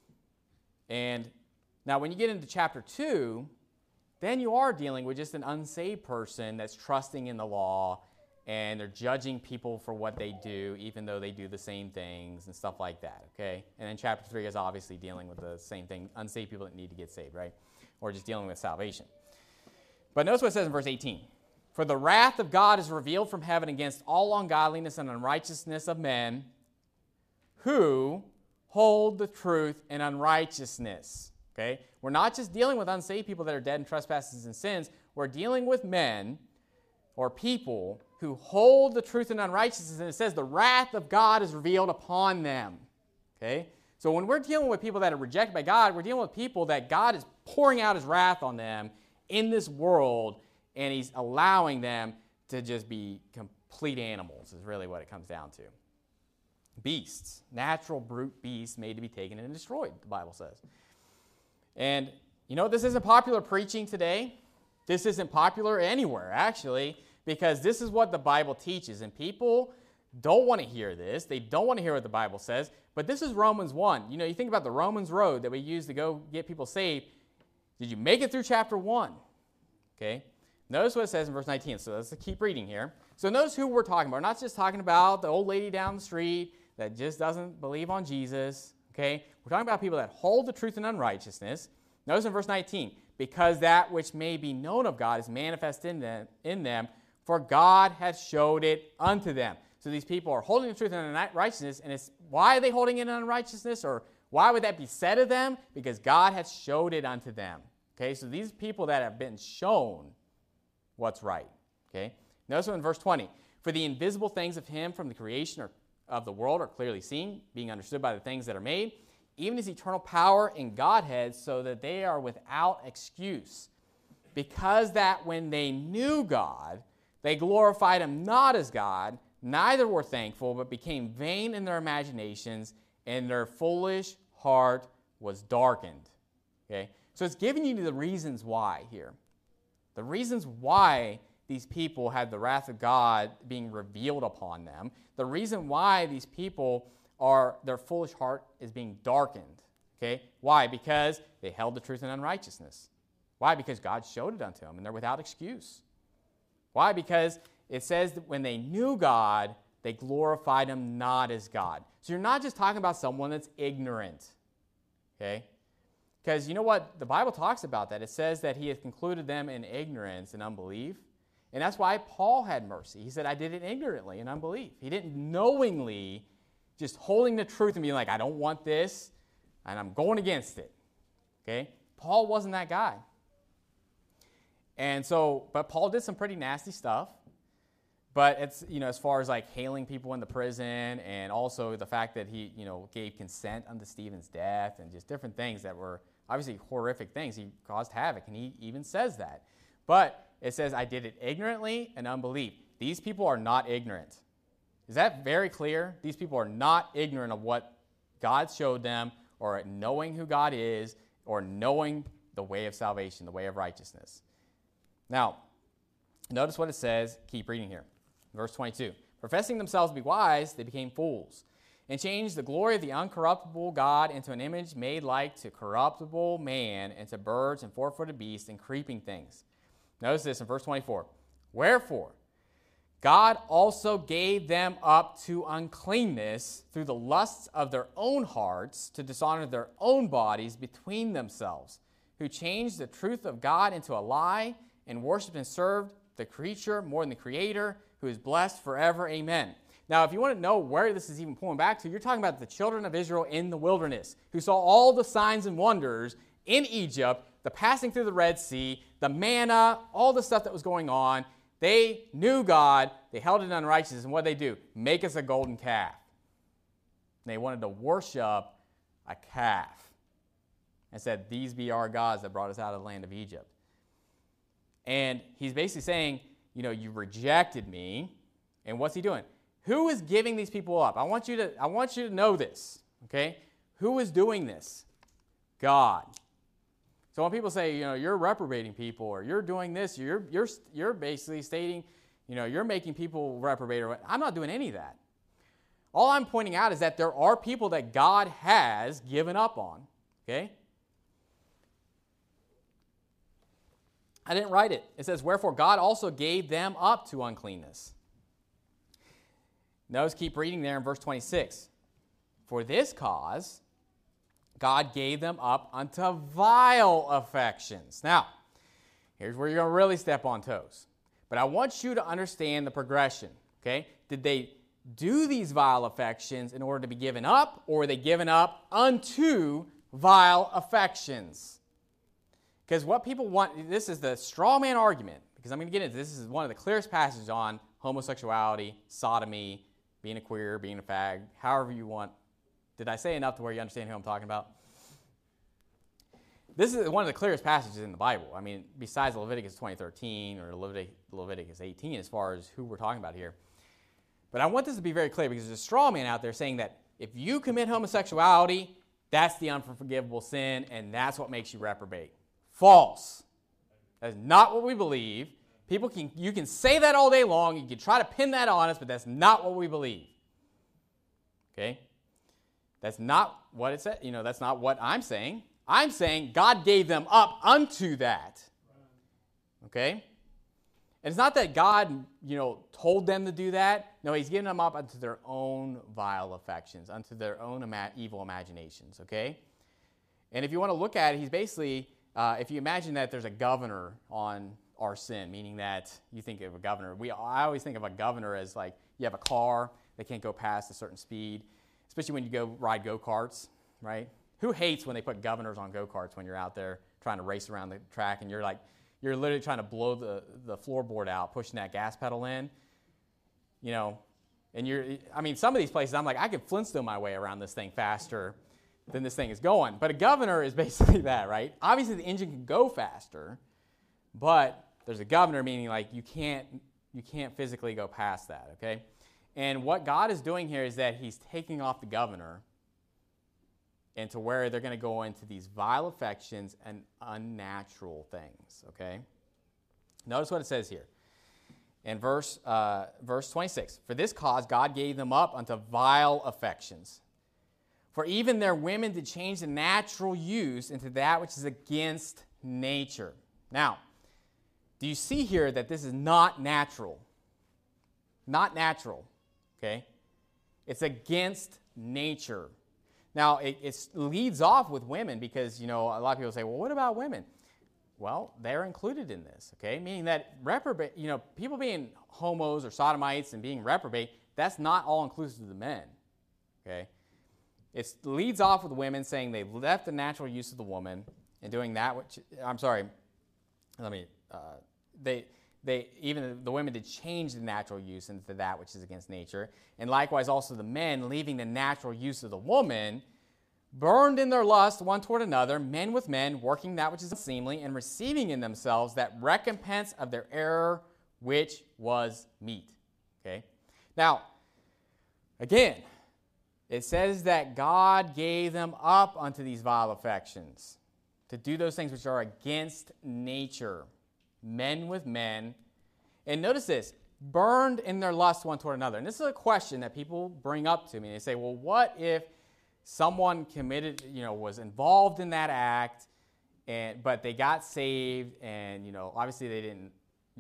And now when you get into chapter 2, then you are dealing with just an unsaved person that's trusting in the law, and they're judging people for what they do, even though they do the same things and stuff like that, okay? And then chapter 3 is obviously dealing with the same thing, unsaved people that need to get saved, right? Or just dealing with salvation. But notice what it says in verse 18. For the wrath of God is revealed from heaven against all ungodliness and unrighteousness of men who hold the truth in unrighteousness, okay? We're not just dealing with unsaved people that are dead in trespasses and sins. We're dealing with men or people who hold the truth in unrighteousness, and it says the wrath of God is revealed upon them. Okay? So when we're dealing with people that are rejected by God, we're dealing with people that God is pouring out his wrath on them in this world, and he's allowing them to just be complete animals, is really what it comes down to. Beasts, natural brute beasts made to be taken and destroyed, the Bible says. And this isn't popular preaching today. This isn't popular anywhere, actually, because this is what the Bible teaches, and people don't want to hear this. They don't want to hear what the Bible says, but this is Romans 1. You think about the Romans road that we use to go get people saved. Did you make it through chapter 1? Okay. Notice what it says in verse 19. So let's keep reading here. So notice who we're talking about. We're not just talking about the old lady down the street that just doesn't believe on Jesus. Okay. We're talking about people that hold the truth in unrighteousness. Notice in verse 19. Because that which may be known of God is manifest in them, for God hath showed it unto them. So these people are holding the truth in unrighteousness, and why are they holding it in unrighteousness, or why would that be said of them? Because God hath showed it unto them. Okay, so these people that have been shown what's right. Okay, notice in verse 20, for the invisible things of him from the creation of the world are clearly seen, being understood by the things that are made, even his eternal power in Godhead, so that they are without excuse. Because that when they knew God, they glorified him not as God, neither were thankful, but became vain in their imaginations, and their foolish heart was darkened. Okay? So it's giving you the reasons why here. The reasons why these people had the wrath of God being revealed upon them. The reason why these people their foolish heart is being darkened. Okay? Why? Because they held the truth in unrighteousness. Why? Because God showed it unto them, and they're without excuse. Why? Because it says that when they knew God, they glorified him not as God. So you're not just talking about someone that's ignorant. Okay? Because you know what? The Bible talks about that. It says that he hath concluded them in ignorance and unbelief. And that's why Paul had mercy. He said, I did it ignorantly in unbelief. He didn't knowingly just holding the truth and being like, I don't want this, and I'm going against it. Okay? Paul wasn't that guy. And so, but Paul did some pretty nasty stuff. But it's, as far as like hailing people in the prison, and also the fact that he, gave consent unto Stephen's death, and just different things that were obviously horrific things. He caused havoc, and he even says that. But it says, I did it ignorantly and unbelief. These people are not ignorant. Is that very clear? These people are not ignorant of what God showed them, or knowing who God is, or knowing the way of salvation, the way of righteousness. Now, notice what it says. Keep reading here. Verse 22. Professing themselves to be wise, they became fools, and changed the glory of the uncorruptible God into an image made like to corruptible man, and to birds and four-footed beasts and creeping things. Notice this in verse 24. Wherefore, God also gave them up to uncleanness through the lusts of their own hearts, to dishonor their own bodies between themselves, who changed the truth of God into a lie, and worshipped and served the creature more than the Creator, who is blessed forever. Amen. Now, if you want to know where this is even pulling back to, you're talking about the children of Israel in the wilderness, who saw all the signs and wonders in Egypt, the passing through the Red Sea, the manna, all the stuff that was going on. They knew God. They held it in unrighteousness. And what did they do? Make us a golden calf. And they wanted to worship a calf and said, these be our gods that brought us out of the land of Egypt. And he's basically saying, you rejected me. And what's he doing? Who is giving these people up? I want you to know this, okay? Who is doing this? God. So when people say, you're reprobating people, or you're doing this, you're basically stating, you're making people reprobate. I'm not doing any of that. All I'm pointing out is that there are people that God has given up on, okay? I didn't write it. It says, wherefore God also gave them up to uncleanness. Notice, keep reading there in verse 26. For this cause, God gave them up unto vile affections. Now, here's where you're going to really step on toes. But I want you to understand the progression, okay? Did they do these vile affections in order to be given up, or were they given up unto vile affections? Because what people want, this is the straw man argument, because I'm going to get into this. This is one of the clearest passages on homosexuality, sodomy, being a queer, being a fag, however you want. Did I say enough to where you understand who I'm talking about? This is one of the clearest passages in the Bible. I mean, besides Leviticus 20:13 or Leviticus 18 as far as who we're talking about here. But I want this to be very clear, because there's a straw man out there saying that if you commit homosexuality, that's the unforgivable sin, and that's what makes you reprobate. False. That is not what we believe. You can say that all day long. You can try to pin that on us, but that's not what we believe. Okay? That's not what it said. That's not what I'm saying. I'm saying God gave them up unto that. Okay? And it's not that God, told them to do that. No, he's giving them up unto their own vile affections, unto their own evil imaginations. Okay? And if you want to look at it, he's basically, if you imagine that there's a governor on our sin, meaning that you think of a governor. I always think of a governor as like you have a car that can't go past a certain speed, especially when you go ride go-karts, right? Who hates when they put governors on go-karts when you're out there trying to race around the track and you're literally trying to blow the floorboard out, pushing that gas pedal in, and some of these places I'm like, I could Flintstone my way around this thing faster than this thing is going. But a governor is basically that, right? Obviously the engine can go faster, but there's a governor, meaning like you can't physically go past that, okay? And what God is doing here is that he's taking off the governor and to where they're going to go into these vile affections and unnatural things, okay? Notice what it says here. In verse 26, for this cause God gave them up unto vile affections. For even their women did change the natural use into that which is against nature. Now, do you see here that this is not natural? Not natural, okay? It's against nature. Now, it leads off with women because, a lot of people say, well, what about women? Well, they're included in this, okay? Meaning that reprobate, people being homos or sodomites and being reprobate, that's not all inclusive of the men, okay? It leads off with women saying they left the natural use of the woman and doing that which, even the women did change the natural use into that which is against nature. And likewise also the men, leaving the natural use of the woman, burned in their lust one toward another, men with men, working that which is unseemly, and receiving in themselves that recompense of their error which was meet. Okay? Now, again, it says that God gave them up unto these vile affections, to do those things which are against nature. Men with men. And notice this, burned in their lust one toward another. And this is a question that people bring up to me. They say, well, what if someone committed, was involved in that act, but they got saved, and, obviously they didn't,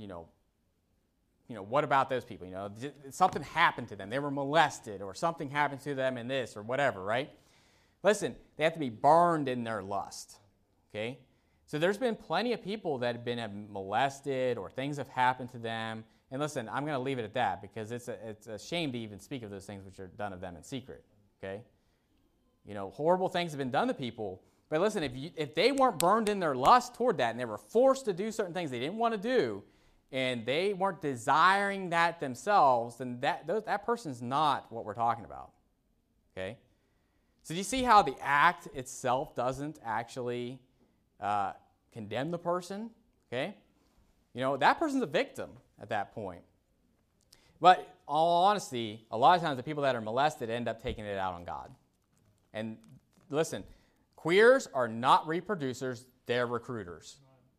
what about those people? Something happened to them. They were molested, or something happened to them in this, or whatever, right? Listen, they have to be burned in their lust, okay? So there's been plenty of people that have been molested or things have happened to them. And listen, I'm going to leave it at that because it's a shame to even speak of those things which are done of them in secret, okay? Horrible things have been done to people, But listen, if they weren't burned in their lust toward that, and they were forced to do certain things they didn't want to do, and they weren't desiring that themselves, then that person's not what we're talking about. Okay? So do you see how the act itself doesn't actually condemn the person? Okay? That person's a victim at that point. But in all honesty, a lot of times the people that are molested end up taking it out on God. And listen, queers are not reproducers, they're recruiters.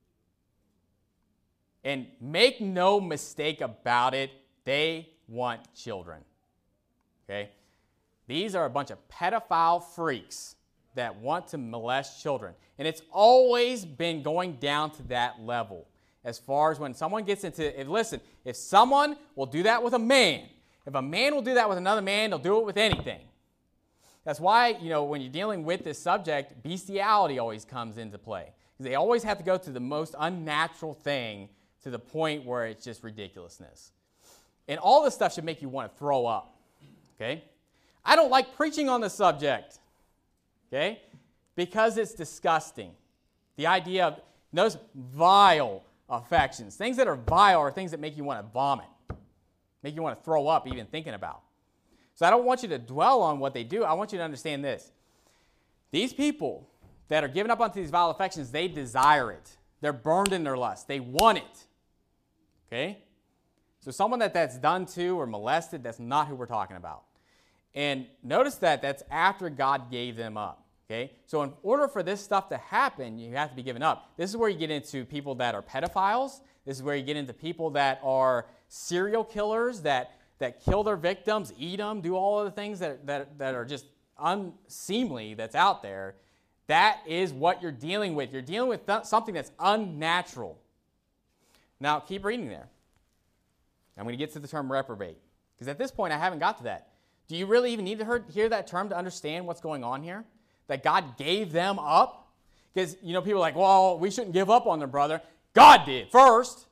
And make no mistake about it, they want children. Okay? These are a bunch of pedophile freaks that want to molest children. And it's always been going down to that level. As far as when someone gets into it, listen, if someone will do that with a man, if a man will do that with another man, they'll do it with anything. That's why, when you're dealing with this subject, bestiality always comes into play. Because they always have to go to the most unnatural thing to the point where it's just ridiculousness. And all this stuff should make you want to throw up. Okay? I don't like preaching on the subject. Okay? Because it's disgusting. The idea of those vile affections. Things that are vile are things that make you want to vomit. Make you want to throw up even thinking about. So I don't want you to dwell on what they do. I want you to understand this. These people that are giving up onto these vile affections, they desire it. They're burned in their lust. They want it. Okay? So someone that's done to or molested, that's not who we're talking about. And notice that's after God gave them up. Okay? So in order for this stuff to happen, you have to be given up. This is where you get into people that are pedophiles. This is where you get into people that are serial killers that kill their victims, eat them, do all of the things that are just unseemly that's out there. That is what you're dealing with. You're dealing with something that's unnatural. Now, keep reading there. I'm going to get to the term reprobate. Because at this point, I haven't got to that. Do you really even need to hear that term to understand what's going on here? That God gave them up? Because, people are like, well, we shouldn't give up on their brother. God did first.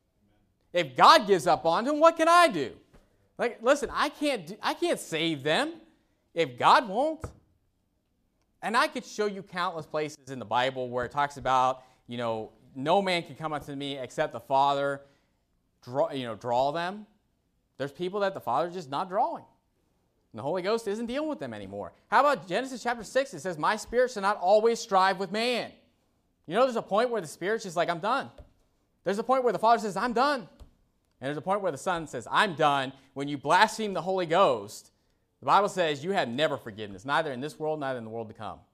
If God gives up on them, what can I do? Like, listen, I can't save them if God won't. And I could show you countless places in the Bible where it talks about, no man can come unto me except the Father draw them. There's people that the Father's just not drawing. And the Holy Ghost isn't dealing with them anymore. How about Genesis chapter 6? It says, my spirit shall not always strive with man. There's a point where the Spirit's just like, I'm done. There's a point where the Father says, I'm done. And there's a point where the Son says, I'm done. When you blaspheme the Holy Ghost, the Bible says you have never forgiveness, neither in this world, neither in the world to come.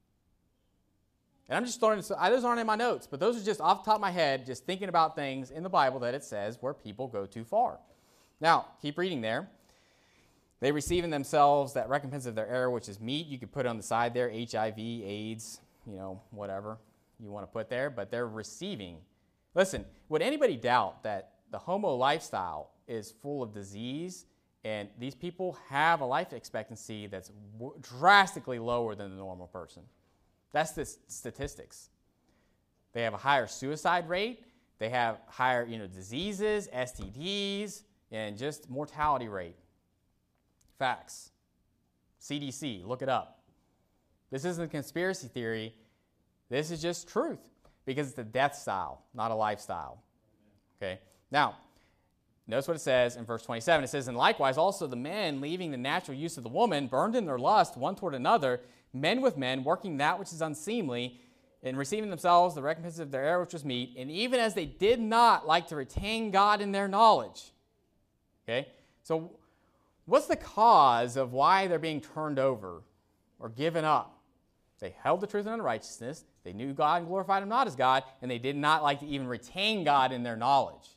And I'm just throwing, those aren't in my notes, but those are just off the top of my head, just thinking about things in the Bible that it says where people go too far. Now, keep reading there. They receive in themselves that recompense of their error, which is meat. You could put on the side there, HIV, AIDS, whatever you want to put there, but they're receiving. Listen, would anybody doubt that the homo lifestyle is full of disease, and these people have a life expectancy that's drastically lower than the normal person? That's the statistics. They have a higher suicide rate. They have higher, diseases, STDs, and just mortality rate. Facts. CDC, look it up. This isn't a conspiracy theory. This is just truth because it's a death style, not a lifestyle. Okay? Now, notice what it says in verse 27. It says, and likewise also the men, leaving the natural use of the woman, burned in their lust one toward another, men with men, working that which is unseemly, and receiving themselves the recompense of their error which was meat, and even as they did not like to retain God in their knowledge. Okay? So, what's the cause of why they're being turned over or given up? They held the truth in unrighteousness. They knew God and glorified Him not as God, and they did not like to even retain God in their knowledge.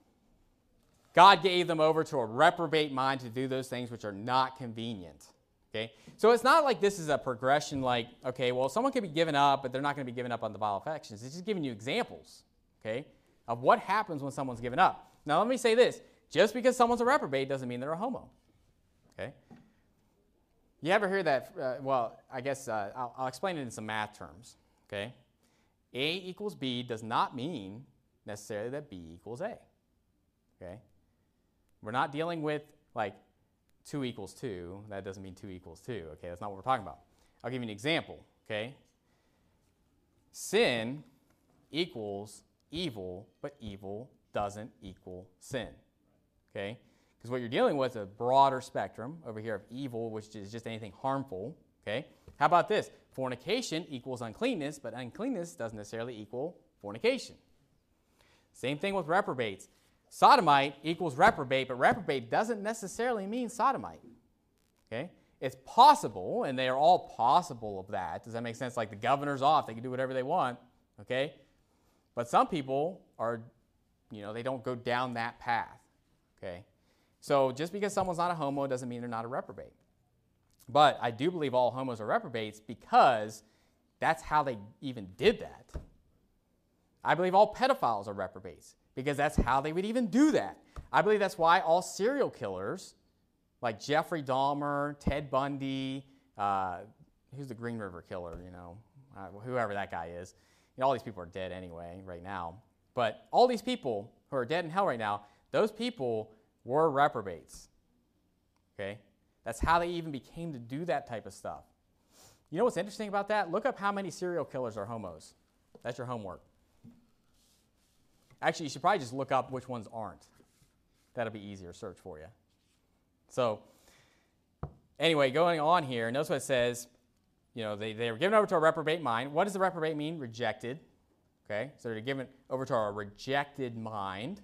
God gave them over to a reprobate mind to do those things which are not convenient. Okay? So it's not like this is a progression like, okay, well, someone can be given up, but they're not going to be given up on the vile affections. It's just giving you examples, okay, of what happens when someone's given up. Now, let me say this. Just because someone's a reprobate doesn't mean they're a homo. Okay? You ever hear that? I guess I'll explain it in some math terms. Okay? A equals B does not mean necessarily that B equals A. Okay? We're not dealing with like 2 equals 2. That doesn't mean 2 equals 2. Okay? That's not what we're talking about. I'll give you an example. Okay? sin equals evil, but evil doesn't equal sin. Okay? Because what you're dealing with is a broader spectrum over here of evil, which is just anything harmful. Okay? How about this? Fornication equals uncleanness, but uncleanness doesn't necessarily equal fornication. Same thing with reprobates. Sodomite equals reprobate, but reprobate doesn't necessarily mean sodomite. Okay? It's possible, and they are all possible of that. Does that make sense? Like the governor's off. They can do whatever they want. Okay? But some people are, they don't go down that path. Okay? So just because someone's not a homo doesn't mean they're not a reprobate. But I do believe all homos are reprobates because that's how they even did that. I believe all pedophiles are reprobates because that's how they would even do that. I believe that's why all serial killers, like Jeffrey Dahmer, Ted Bundy, who's the Green River Killer, whoever that guy is. All these people are dead anyway right now. But all these people who are dead in hell right now, those people were reprobates. Okay? That's how they even became to do that type of stuff. You know what's interesting about that? Look up how many serial killers are homos. That's your homework. Actually, you should probably just look up which ones aren't. That'll be easier search for you. So, anyway, going on here, notice what it says. They were given over to a reprobate mind. What does the reprobate mean? Rejected. Okay, so they're given over to a rejected mind.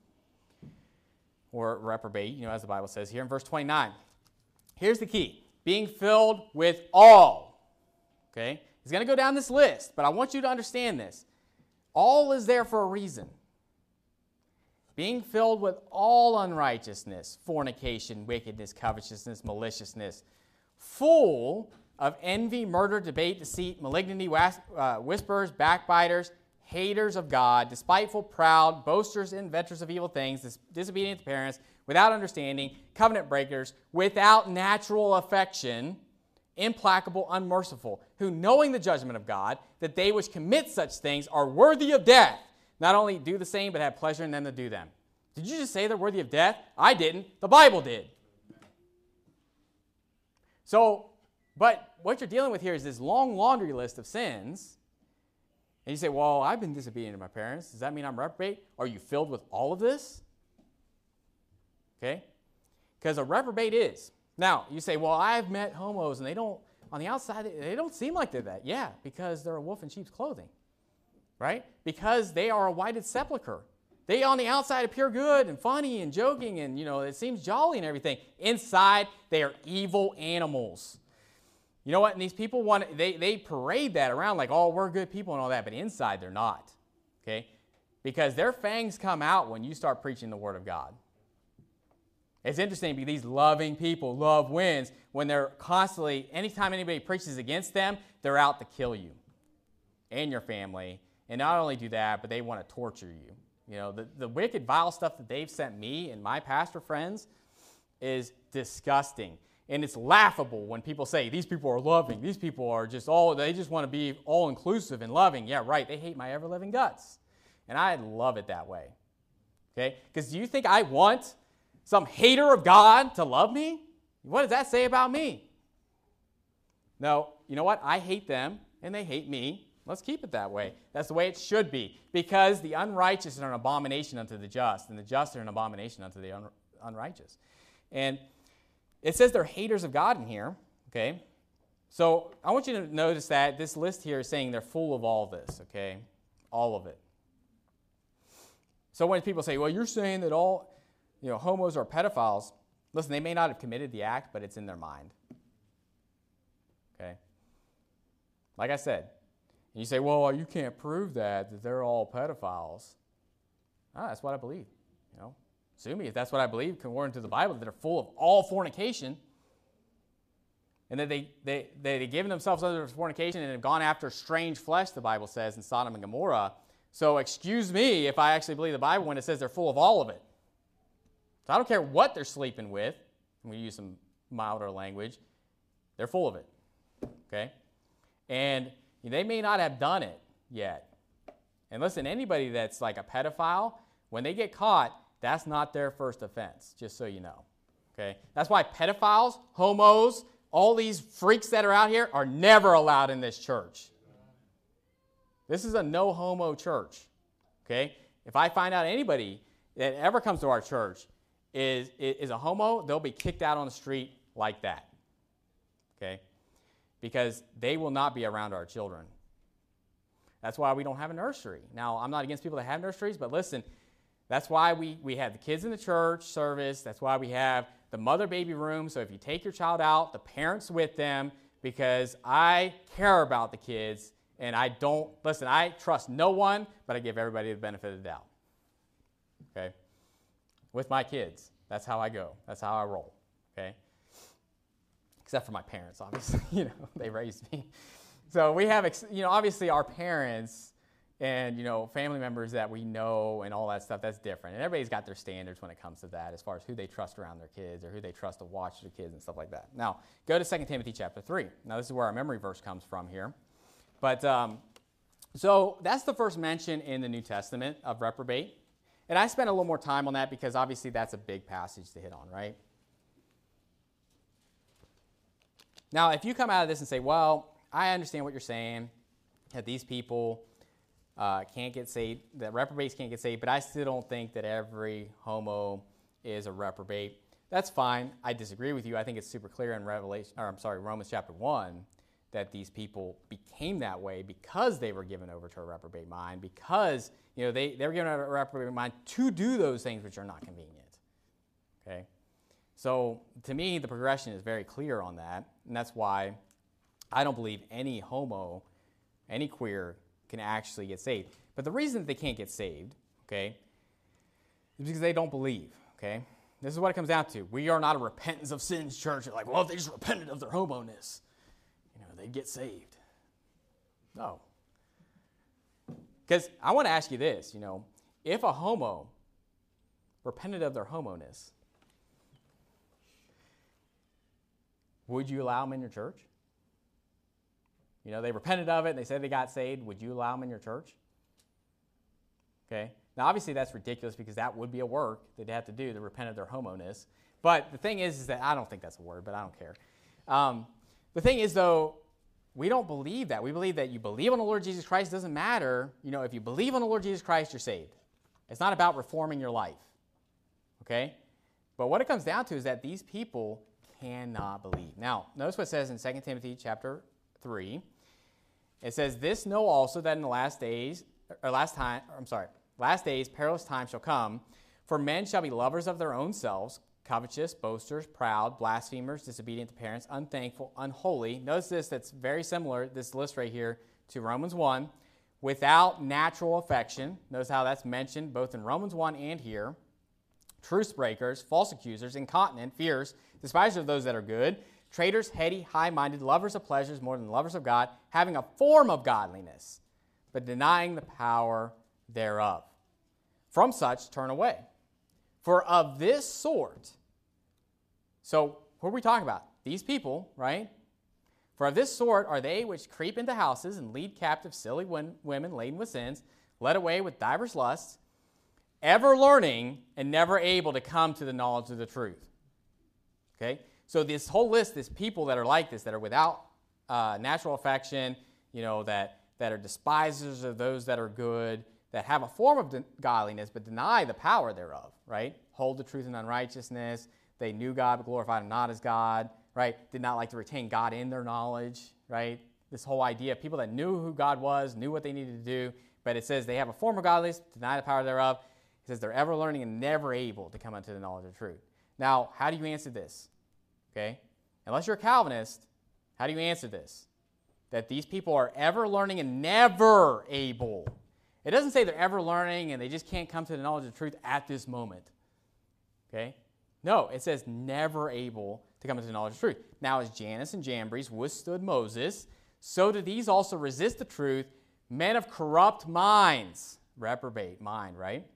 Or reprobate, as the Bible says here in verse 29. Here's the key. Being filled with all. Okay? He's going to go down this list, but I want you to understand this. All is there for a reason. Being filled with all unrighteousness, fornication, wickedness, covetousness, maliciousness, full of envy, murder, debate, deceit, malignity, whisperers, backbiters, haters of God, despiteful, proud, boasters, inventors of evil things, disobedient to parents, without understanding, covenant breakers, without natural affection, implacable, unmerciful, who knowing the judgment of God, that they which commit such things are worthy of death, not only do the same, but have pleasure in them that do them. Did you just say they're worthy of death? I didn't. The Bible did. So, but what you're dealing with here is this long laundry list of sins. And you say, well, I've been disobedient to my parents. Does that mean I'm reprobate? Are you filled with all of this? Okay? Because a reprobate is. Now, you say, well, I've met homos, and they don't, on the outside, they don't seem like they're that. Yeah, because they're a wolf in sheep's clothing. Right? Because they are a whited sepulcher. They on the outside appear good and funny and joking and, it seems jolly and everything. Inside, they are evil animals. You know what? And these people they parade that around like, oh, we're good people and all that, but inside they're not. Okay? Because their fangs come out when you start preaching the Word of God. It's interesting because these loving people, love wins, when they're constantly, anytime anybody preaches against them, they're out to kill you and your family. And not only do that, but they want to torture you. The wicked, vile stuff that they've sent me and my pastor friends is disgusting. And it's laughable when people say, these people are loving. These people are they just want to be all-inclusive and loving. Yeah, right. They hate my ever-living guts. And I love it that way. Okay? Because do you think I want some hater of God to love me? What does that say about me? No, you know what? I hate them, and they hate me. Let's keep it that way. That's the way it should be. Because the unrighteous are an abomination unto the just, and the just are an abomination unto the unrighteous. And it says they're haters of God in here, okay? So I want you to notice that this list here is saying they're full of all this, okay? All of it. So when people say, well, you're saying that all, homos are pedophiles, listen, they may not have committed the act, but it's in their mind. Okay? Like I said, and you say, well, you can't prove that they're all pedophiles. That's what I believe, Sue me if that's what I believe, according to the Bible, that are full of all fornication, and that they've given themselves over to fornication and have gone after strange flesh, the Bible says, in Sodom and Gomorrah. So excuse me if I actually believe the Bible when it says they're full of all of it. So I don't care what they're sleeping with, and we use some milder language, they're full of it, okay? And they may not have done it yet. And listen, anybody that's like a pedophile, when they get caught, that's not their first offense, just so you know. Okay? That's why pedophiles, homos, all these freaks that are out here are never allowed in this church. This is a no homo church. Okay? If I find out anybody that ever comes to our church is a homo, they'll be kicked out on the street like that. Okay? Because they will not be around our children. That's why we don't have a nursery. Now, I'm not against people that have nurseries, but listen, that's why we have the kids in the church service. That's why we have the mother-baby room. So if you take your child out, the parents with them, because I care about the kids, and I trust no one, but I give everybody the benefit of the doubt. Okay? With my kids, that's how I go. That's how I roll. Okay? Except for my parents, obviously. They raised me. So we have, obviously our parents and, family members that we know and all that stuff, that's different. And everybody's got their standards when it comes to that as far as who they trust around their kids or who they trust to watch their kids and stuff like that. Now, go to 2 Timothy chapter 3. Now, this is where our memory verse comes from here. But, so that's the first mention in the New Testament of reprobate. And I spent a little more time on that because obviously that's a big passage to hit on, right? Now, if you come out of this and say, well, I understand what you're saying, that these people can't get saved, that reprobates can't get saved, but I still don't think that every homo is a reprobate. That's fine. I disagree with you. I think it's super clear in Romans chapter 1 that these people became that way because they were given over to a reprobate mind, because they were given over to a reprobate mind to do those things which are not convenient. Okay? So to me, the progression is very clear on that, and that's why I don't believe any homo, any queer, can actually get saved. But the reason that they can't get saved, okay, is because they don't believe, okay? This is what it comes down to. We are not a repentance of sins church. Like, well, if they just repented of their homo-ness, they'd get saved. No. Because I want to ask you this, if a homo repented of their homo-ness, would you allow them in your church? They repented of it and they said they got saved. Would you allow them in your church? Okay. Now, obviously, that's ridiculous because that would be a work they'd have to do to repent of their homo-ness. But the thing is that I don't think that's a word, but I don't care. The thing is, though, we don't believe that. We believe that you believe on the Lord Jesus Christ. It doesn't matter. If you believe on the Lord Jesus Christ, you're saved. It's not about reforming your life. Okay? But what it comes down to is that these people cannot believe. Now, notice what it says in 2 Timothy chapter 3. It says, "This know also that in the last days, perilous times shall come, for men shall be lovers of their own selves, covetous, boasters, proud, blasphemers, disobedient to parents, unthankful, unholy." Notice this, that's very similar, this list right here, to Romans 1. "Without natural affection." Notice how that's mentioned both in Romans 1 and here. "Truce breakers, false accusers, incontinent, fierce, despisers of those that are good, traitors, heady, high-minded, lovers of pleasures more than lovers of God, having a form of godliness, but denying the power thereof. From such turn away. For of this sort," so who are we talking about? These people, right? "For of this sort are they which creep into houses and lead captive silly women laden with sins, led away with divers lusts, ever learning and never able to come to the knowledge of the truth." Okay? So this whole list, these people that are like this, that are without natural affection, that are despisers of those that are good, that have a form of godliness but deny the power thereof, right? Hold the truth in unrighteousness. They knew God but glorified him not as God, right? Did not like to retain God in their knowledge, right? This whole idea of people that knew who God was, knew what they needed to do, but it says they have a form of godliness, deny the power thereof. It says they're ever learning and never able to come unto the knowledge of truth. Now, how do you answer this? Okay? Unless you're a Calvinist, how do you answer this? That these people are ever learning and never able. It doesn't say they're ever learning and they just can't come to the knowledge of the truth at this moment. Okay? No, it says never able to come to the knowledge of truth. Now, as Jannes and Jambres withstood Moses, so do these also resist the truth, men of corrupt minds. Reprobate mind, right?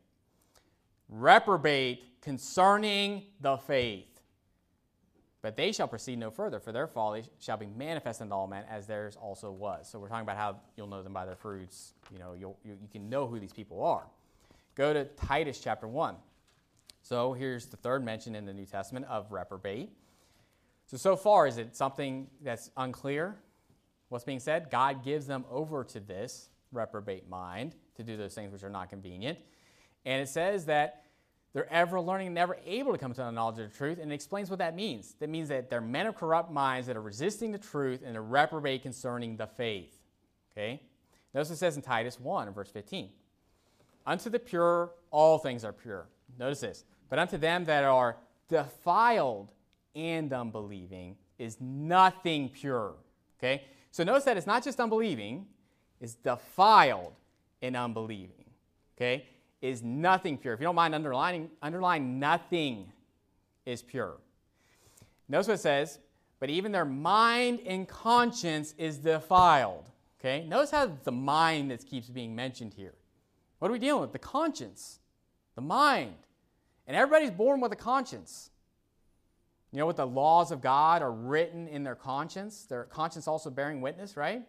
Reprobate concerning the faith. But they shall proceed no further, for their folly shall be manifest unto all men, as theirs also was. So we're talking about how you'll know them by their fruits. You can know who these people are. Go to Titus chapter 1. So here's the third mention in the New Testament of reprobate. So far, is it something that's unclear? What's being said? God gives them over to this. reprobate mind to do those things which are not convenient. And it says that they're ever learning and never able to come to the knowledge of the truth, and it explains what that means. That means that they're men of corrupt minds that are resisting the truth and are reprobate concerning the faith. Okay? Notice it says in Titus 1 in verse 15, unto the pure all things are pure. Notice this. But unto them that are defiled and unbelieving is nothing pure. Okay? So notice that it's not just unbelieving, it's defiled and unbelieving. Okay? Is nothing pure. If you don't mind underline nothing is pure. Notice what it says, but even their mind and conscience is defiled. Okay? Notice how the mind that keeps being mentioned here. What are we dealing with? The conscience, the mind. And everybody's born with a conscience. You know what? The laws of God are written in their conscience also bearing witness, right?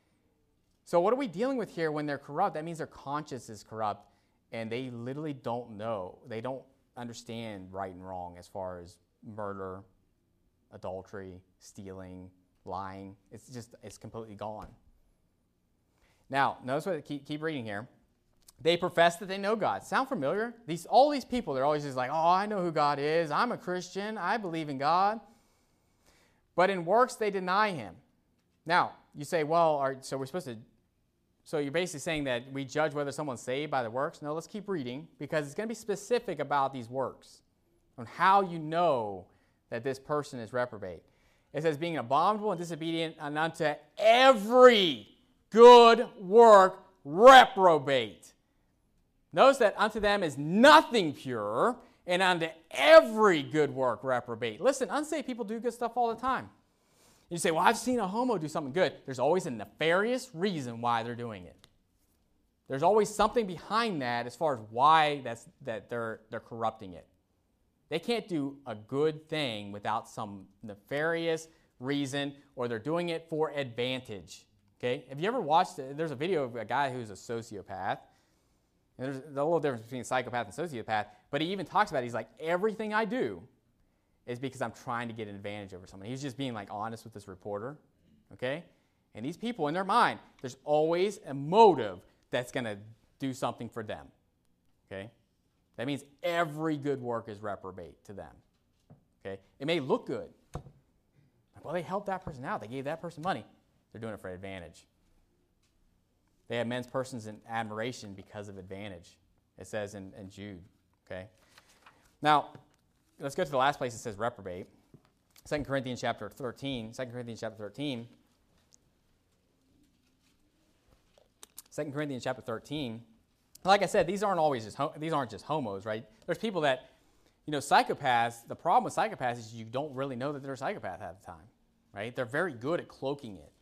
So what are we dealing with here when they're corrupt? That means their conscience is corrupt. And they literally don't know. They don't understand right and wrong as far as murder, adultery, stealing, lying. It's completely gone. Now, notice what, keep reading here. They profess that they know God. Sound familiar? All these people, they're always just like, oh, I know who God is. I'm a Christian. I believe in God. But in works, they deny him. Now, you say, well, so we're supposed to... So you're basically saying that we judge whether someone's saved by the works? No, let's keep reading because it's going to be specific about these works on how you know that this person is reprobate. It says, being abominable and disobedient and unto every good work reprobate. Notice that unto them is nothing pure and unto every good work reprobate. Listen, unsaved people do good stuff all the time. You say, well, I've seen a homo do something good. There's always a nefarious reason why they're doing it. There's always something behind that as far as why that they're corrupting it. They can't do a good thing without some nefarious reason, or they're doing it for advantage. Okay? Have you ever watched, there's a video of a guy who's a sociopath. And there's a little difference between psychopath and sociopath, but he even talks about it. He's like, everything I do is because I'm trying to get an advantage over someone. He's just being like honest with this reporter, okay? And these people in their mind, there's always a motive that's going to do something for them, okay? That means every good work is reprobate to them, okay? It may look good. Well, they helped that person out. They gave that person money. They're doing it for advantage. They have men's persons in admiration because of advantage. It says in Jude, okay? Now, let's go to the last place it says reprobate. 2 Corinthians chapter 13. 2 Corinthians chapter 13. 2 Corinthians chapter 13. Like I said, these aren't just homos, right? There's people that, psychopaths. The problem with psychopaths is you don't really know that they're a psychopath at the time, right? They're very good at cloaking it.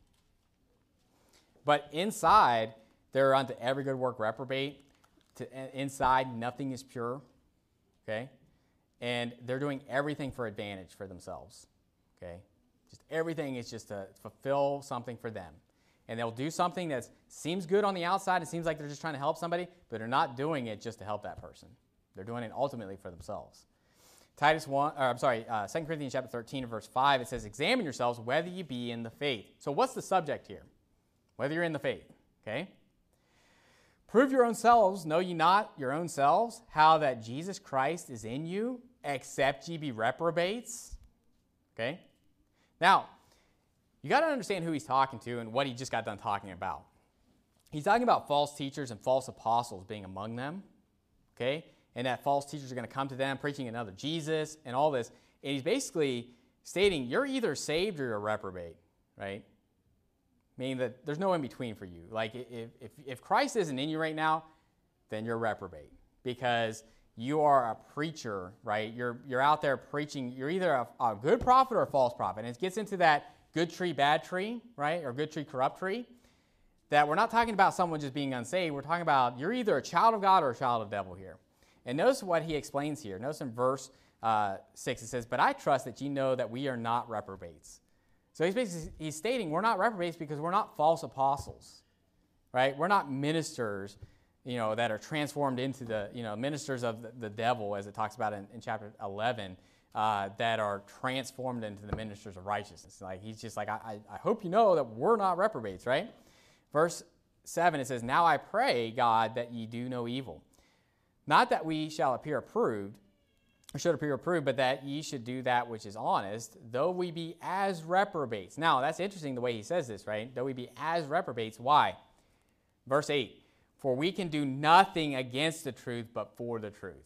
But inside, they're unto every good work reprobate. Inside, nothing is pure, okay? And they're doing everything for advantage for themselves, okay? Just everything is just to fulfill something for them. And they'll do something that seems good on the outside. It seems like they're just trying to help somebody, but they're not doing it just to help that person. They're doing it ultimately for themselves. 2 Corinthians chapter 13, verse 5, it says, examine yourselves whether you be in the faith. So what's the subject here? Whether you're in the faith, okay? Prove your own selves, know ye not your own selves, how that Jesus Christ is in you, except ye be reprobates. Okay? Now, you got to understand who he's talking to and what he just got done talking about. He's talking about false teachers and false apostles being among them. Okay? And that false teachers are going to come to them preaching another Jesus and all this. And he's basically stating you're either saved or you're a reprobate, right? Meaning that there's no in between for you. Like if Christ isn't in you right now, then you're reprobate because you are a preacher, right? You're out there preaching. You're either a good prophet or a false prophet. And it gets into that good tree, bad tree, right? Or good tree, corrupt tree. That we're not talking about someone just being unsaved. We're talking about you're either a child of God or a child of the devil here. And notice what he explains here. Notice in verse 6 it says, but I trust that ye know that we are not reprobates. So he's stating we're not reprobates because we're not false apostles, right? We're not ministers, that are transformed into the, ministers of the devil, as it talks about in chapter 11, that are transformed into the ministers of righteousness. Like he's just like, I hope you know that we're not reprobates, right? Verse 7, it says, "Now I pray, God, that ye do no evil. Not that we shall appear approved, or should appear approved, but that ye should do that which is honest, though we be as reprobates." Now, that's interesting the way he says this, right? Though we be as reprobates. Why? Verse 8, "For we can do nothing against the truth, but for the truth."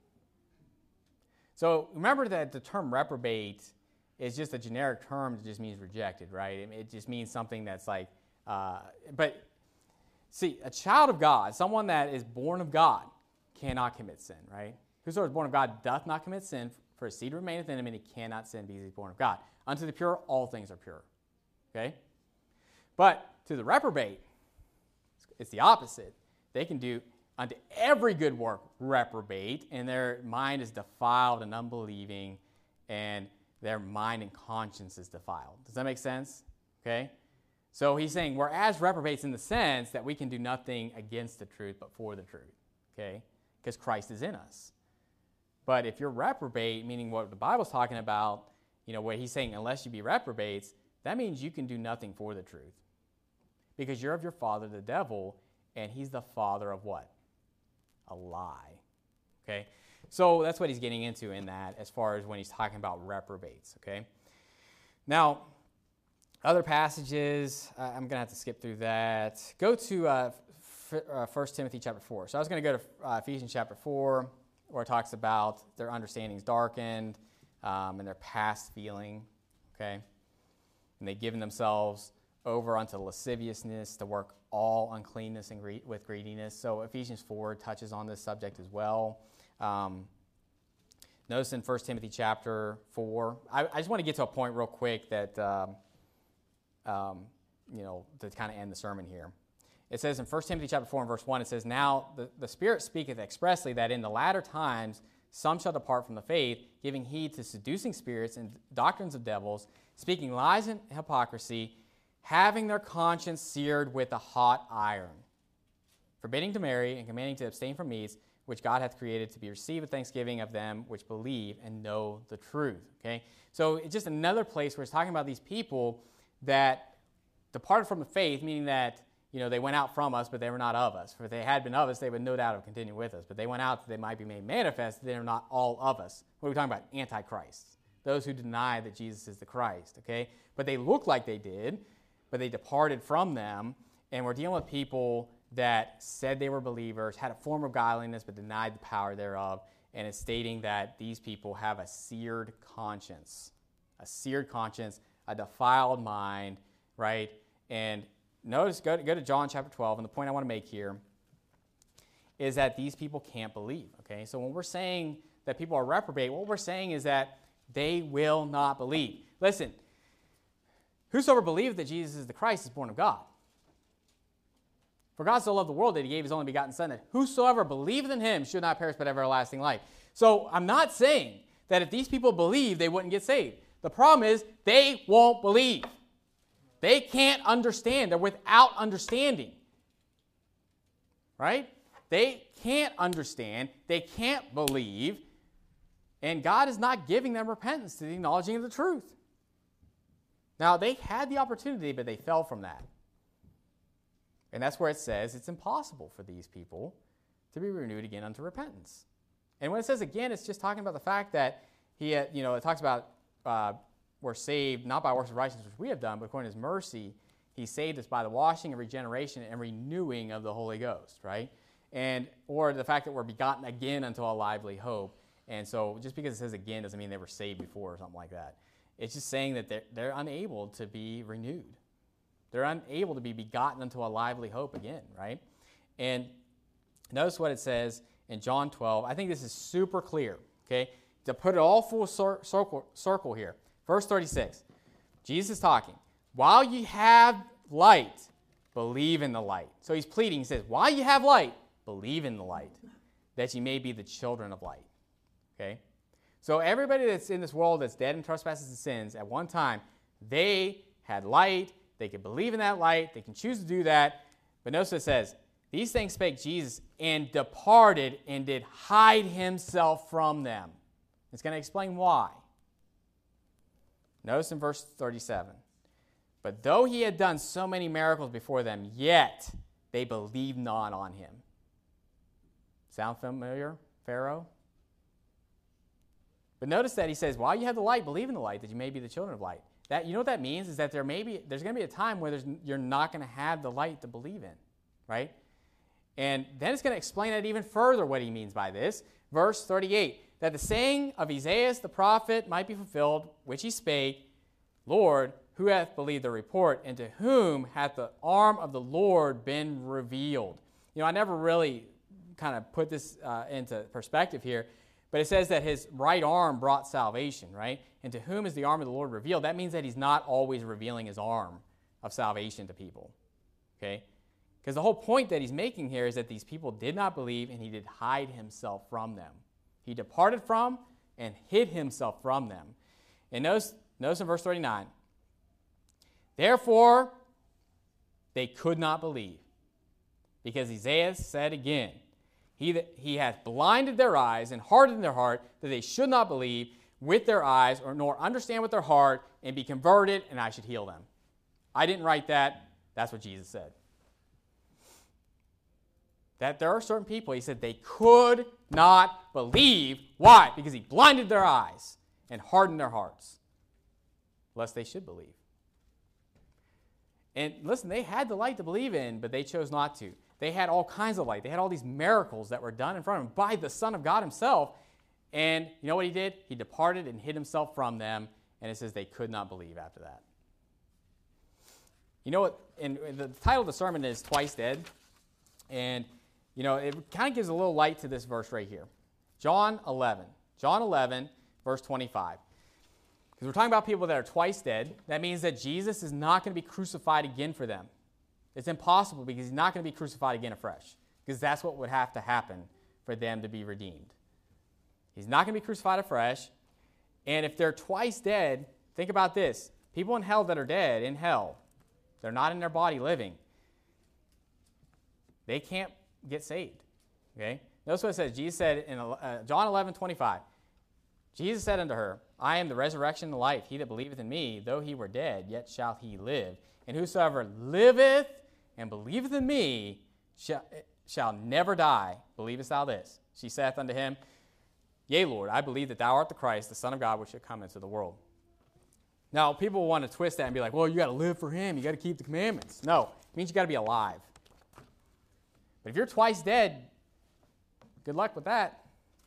So remember that the term reprobate is just a generic term that just means rejected, right? It just means something that's like, but see, a child of God, someone that is born of God, cannot commit sin, right? Whosoever is born of God doth not commit sin, for his seed remaineth in him, and he cannot sin because he is born of God. Unto the pure, all things are pure. Okay? But to the reprobate, it's the opposite. They can do unto every good work reprobate, and their mind is defiled and unbelieving, and their mind and conscience is defiled. Does that make sense? Okay? So he's saying we're as reprobates in the sense that we can do nothing against the truth, but for the truth. Okay? Because Christ is in us. But if you're reprobate, meaning what the Bible's talking about, what he's saying, unless you be reprobates, that means you can do nothing for the truth. Because you're of your father, the devil, and he's the father of what? A lie. Okay? So that's what he's getting into in that as far as when he's talking about reprobates. Okay? Now, other passages, I'm going to have to skip through that. Go to 1 Timothy chapter 4. So I was going to go to Ephesians chapter 4, where it talks about their understandings darkened and their past feeling, okay? And they've given themselves over unto lasciviousness to work all uncleanness and with greediness. So Ephesians 4 touches on this subject as well. Notice in 1 Timothy chapter 4, I just want to get to a point real quick that, to kind of end the sermon here. It says in 1 Timothy chapter 4 and verse 1, it says, "Now the Spirit speaketh expressly that in the latter times some shall depart from the faith, giving heed to seducing spirits and doctrines of devils, speaking lies and hypocrisy, having their conscience seared with a hot iron, forbidding to marry and commanding to abstain from meats, which God hath created to be received with thanksgiving of them which believe and know the truth." Okay? So it's just another place where it's talking about these people that departed from the faith, meaning that they went out from us, but they were not of us. For if they had been of us, they would no doubt have continued with us. But they went out that they might be made manifest, that they are not all of us. What are we talking about? Antichrists. Those who deny that Jesus is the Christ, okay? But they look like they did, but they departed from them. And we're dealing with people that said they were believers, had a form of godliness, but denied the power thereof. And it's stating that these people have a seared conscience, a defiled mind, right? And notice, go to John chapter 12, and the point I want to make here is that these people can't believe, okay? So when we're saying that people are reprobate, what we're saying is that they will not believe. Listen, whosoever believeth that Jesus is the Christ is born of God. For God so loved the world that he gave his only begotten Son, that whosoever believeth in him should not perish but have everlasting life. So I'm not saying that if these people believe, they wouldn't get saved. The problem is they won't believe. They can't understand. They're without understanding. Right? They can't understand. They can't believe. And God is not giving them repentance to the acknowledging of the truth. Now, they had the opportunity, but they fell from that. And that's where it says it's impossible for these people to be renewed again unto repentance. And when it says again, it's just talking about the fact that it talks about we're saved not by works of righteousness which we have done, but according to his mercy, he saved us by the washing and regeneration and renewing of the Holy Ghost, right? Or the fact that we're begotten again unto a lively hope. And so just because it says again doesn't mean they were saved before or something like that. It's just saying that they're unable to be renewed. They're unable to be begotten unto a lively hope again, right? And notice what it says in John 12. I think this is super clear, okay? To put it all full circle here. Verse 36, Jesus is talking. While you have light, believe in the light. So he's pleading. He says, while you have light, believe in the light, that you may be the children of light. Okay? So everybody that's in this world that's dead in trespasses and sins, at one time, they had light. They could believe in that light. They can choose to do that. But notice what it says, these things spake Jesus and departed and did hide himself from them. It's going to explain why. Notice in verse 37. But though he had done so many miracles before them, yet they believed not on him. Sound familiar, Pharaoh? But notice that he says, while you have the light, believe in the light, that you may be the children of light. That, you know what that means is that there's going to be a time where you're not going to have the light to believe in, right? And then it's going to explain it even further what he means by this. Verse 38, that the saying of Isaiah the prophet might be fulfilled, which he spake, Lord, who hath believed the report, and to whom hath the arm of the Lord been revealed? You know, I never really kind of put this into perspective here, but it says that his right arm brought salvation, right? And to whom is the arm of the Lord revealed? That means that he's not always revealing his arm of salvation to people, okay? Because the whole point that he's making here is that these people did not believe, and he did hide himself from them. He departed from and hid himself from them. And notice in verse 39, therefore they could not believe, because Isaiah said again, he hath blinded their eyes and hardened their heart, that they should not believe with their eyes, or nor understand with their heart, and be converted, and I should heal them. I didn't write that. That's what Jesus said. That there are certain people, he said, they could not believe. Why? Because he blinded their eyes and hardened their hearts, lest they should believe. And listen, they had the light to believe in, but they chose not to. They had all kinds of light. They had all these miracles that were done in front of them by the Son of God himself. And you know what he did? He departed and hid himself from them, and it says they could not believe after that. You know what? And the title of the sermon is Twice Dead. And, you know, it kind of gives a little light to this verse right here. John 11, verse 25. Because we're talking about people that are twice dead. That means that Jesus is not going to be crucified again for them. It's impossible, because he's not going to be crucified again afresh, because that's what would have to happen for them to be redeemed. He's not going to be crucified afresh. And if they're twice dead, think about this. People in hell that are dead in hell, they're not in their body living. They can't get saved. Okay? Notice what it says. Jesus said in John 11:25, Jesus said unto her, I am the resurrection and the life. He that believeth in me, though he were dead, yet shall he live. And whosoever liveth and believeth in me shall never die. Believest thou this? She saith unto him, Yea, Lord, I believe that thou art the Christ, the Son of God, which should come into the world. Now, people want to twist that and be like, well, you got to live for him. You got to keep the commandments. No, it means you got to be alive. But if you're twice dead, good luck with that.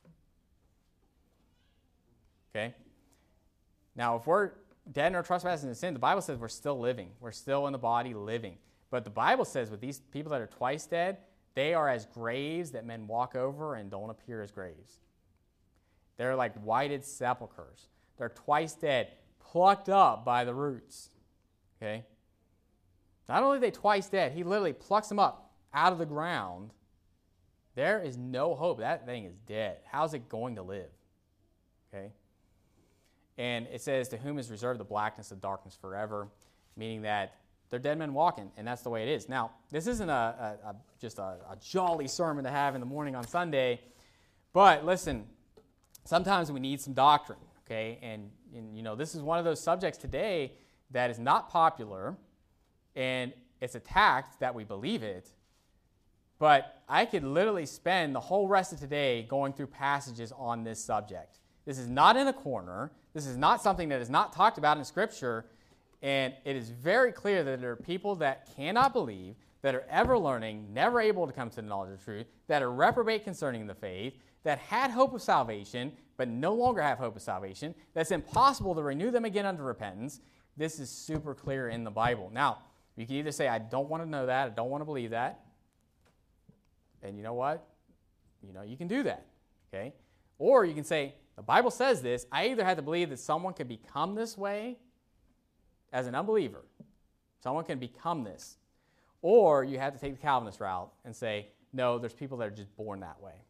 Okay? Now, if we're dead in our trespasses and sin, the Bible says we're still living. We're still in the body living. But the Bible says with these people that are twice dead, they are as graves that men walk over and don't appear as graves. They're like whited sepulchres. They're twice dead, plucked up by the roots. Okay? Not only are they twice dead, he literally plucks them up out of the ground. There is no hope. That thing is dead. How's it going to live? Okay? And it says, to whom is reserved the blackness of darkness forever, meaning that they're dead men walking, and that's the way it is. Now, this isn't just a jolly sermon to have in the morning on Sunday, but listen, sometimes we need some doctrine, okay? And you know, this is one of those subjects today that is not popular, and it's attacked that we believe it, but I could literally spend the whole rest of today going through passages on this subject. This is not in a corner. This is not something that is not talked about in Scripture. And it is very clear that there are people that cannot believe, that are ever learning, never able to come to the knowledge of truth, that are reprobate concerning the faith, that had hope of salvation, but no longer have hope of salvation, that's impossible to renew them again unto repentance. This is super clear in the Bible. Now, you can either say, I don't want to know that, I don't want to believe that. And you know what? You know, you can do that, okay? Or you can say, the Bible says this, I either have to believe that someone can become this way as an unbeliever. Someone can become this. Or you have to take the Calvinist route and say, no, there's people that are just born that way.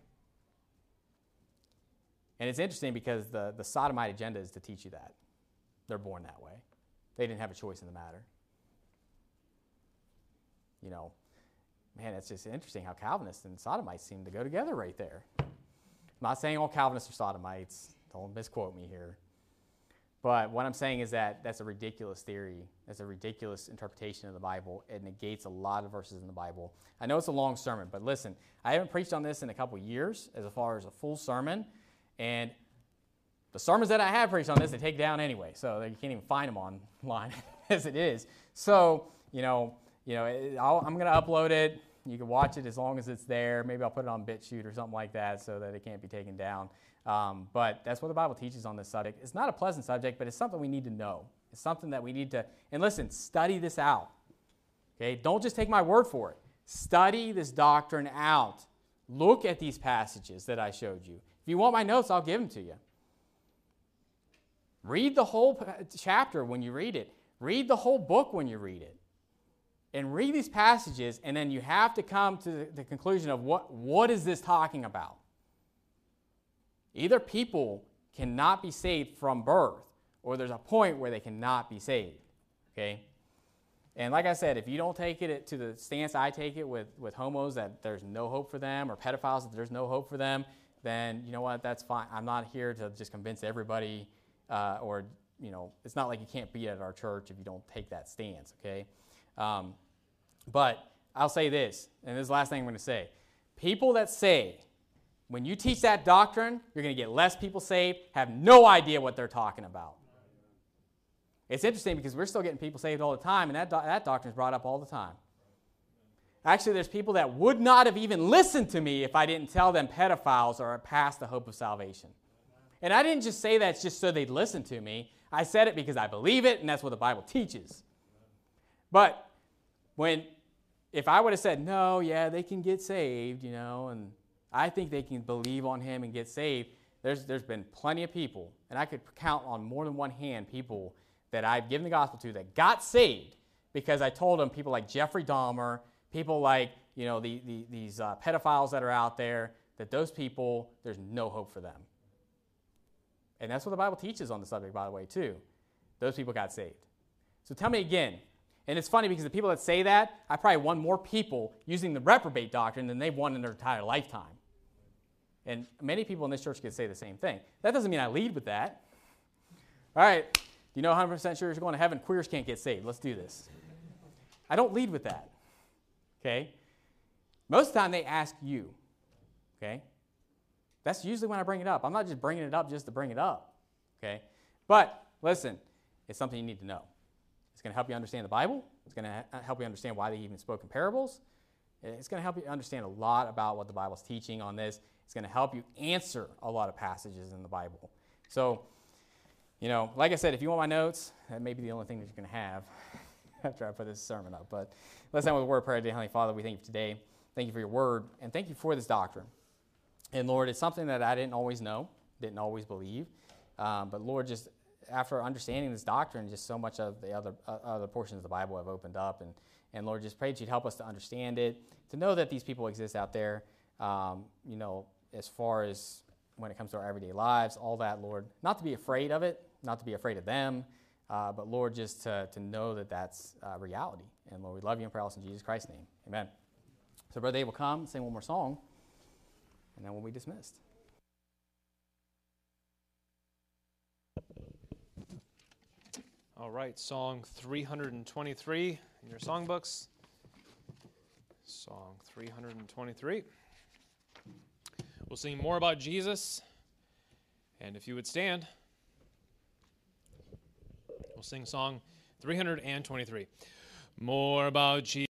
And it's interesting because the sodomite agenda is to teach you that. They're born that way. They didn't have a choice in the matter. You know, man, it's just interesting how Calvinists and sodomites seem to go together right there. I'm not saying all Calvinists are sodomites. Don't misquote me here. But what I'm saying is that that's a ridiculous theory. That's a ridiculous interpretation of the Bible. It negates a lot of verses in the Bible. I know it's a long sermon, but listen, I haven't preached on this in a couple years as far as a full sermon. And the sermons that I have preached on this, they take down anyway. So you can't even find them online as it is. So, I'm going to upload it. You can watch it as long as it's there. Maybe I'll put it on BitChute or something like that so that it can't be taken down. But that's what the Bible teaches on this subject. It's not a pleasant subject, but it's something we need to know. It's something that we need to, and listen, study this out. Okay, don't just take my word for it. Study this doctrine out. Look at these passages that I showed you. If you want my notes, I'll give them to you. Read the whole chapter when you read it. Read the whole book when you read it. And read these passages, and then you have to come to the conclusion of what is this talking about? Either people cannot be saved from birth, or there's a point where they cannot be saved, okay? And like I said, if you don't take it to the stance I take it with homos, that there's no hope for them, or pedophiles, that there's no hope for them, then you know what, that's fine. I'm not here to just convince everybody, it's not like you can't be at our church if you don't take that stance, okay? But I'll say this, and this is the last thing I'm going to say. People that say, when you teach that doctrine, you're going to get less people saved, have no idea what they're talking about. It's interesting because we're still getting people saved all the time, and that doctrine is brought up all the time. Actually, there's people that would not have even listened to me if I didn't tell them pedophiles are past the hope of salvation. And I didn't just say that just so they'd listen to me. I said it because I believe it, and that's what the Bible teaches. But if I would have said, no, yeah, they can get saved, and I think they can believe on him and get saved, there's been plenty of people, and I could count on more than one hand people that I've given the gospel to that got saved because I told them, people like Jeffrey Dahmer, people like, these pedophiles that are out there, that those people, there's no hope for them. And that's what the Bible teaches on the subject, by the way, too. Those people got saved. So tell me again, and it's funny because the people that say that, I probably won more people using the reprobate doctrine than they've won in their entire lifetime. And many people in this church could say the same thing. That doesn't mean I lead with that. All right, you know 100% sure you're going to heaven, queers can't get saved. Let's do this. I don't lead with that. Okay? Most of the time they ask you. Okay? That's usually when I bring it up. I'm not just bringing it up just to bring it up. Okay? But listen, it's something you need to know. It's going to help you understand the Bible. It's going to help you understand why they even spoke in parables. It's going to help you understand a lot about what the Bible's teaching on this. It's going to help you answer a lot of passages in the Bible. So, like I said, if you want my notes, that may be the only thing that you're going to have after I put this sermon up. But let's end with a word of prayer today. Heavenly Father, we thank you for today. Thank you for your word, and thank you for this doctrine. And Lord, it's something that I didn't always know, didn't always believe. But Lord, just after understanding this doctrine, just so much of the other portions of the Bible have opened up. And Lord, just pray that you'd help us to understand it, to know that these people exist out there, as far as when it comes to our everyday lives, all that, Lord. Not to be afraid of it, not to be afraid of them, but Lord, just to know that that's reality. And Lord, we love you and pray also in Jesus Christ's name. Amen. So Brother Dave will come, sing one more song, and then we'll be dismissed.
All right, song 323 in your songbooks. Song 323. We'll sing more about Jesus, and if you would stand, we'll sing song 323. More about Jesus.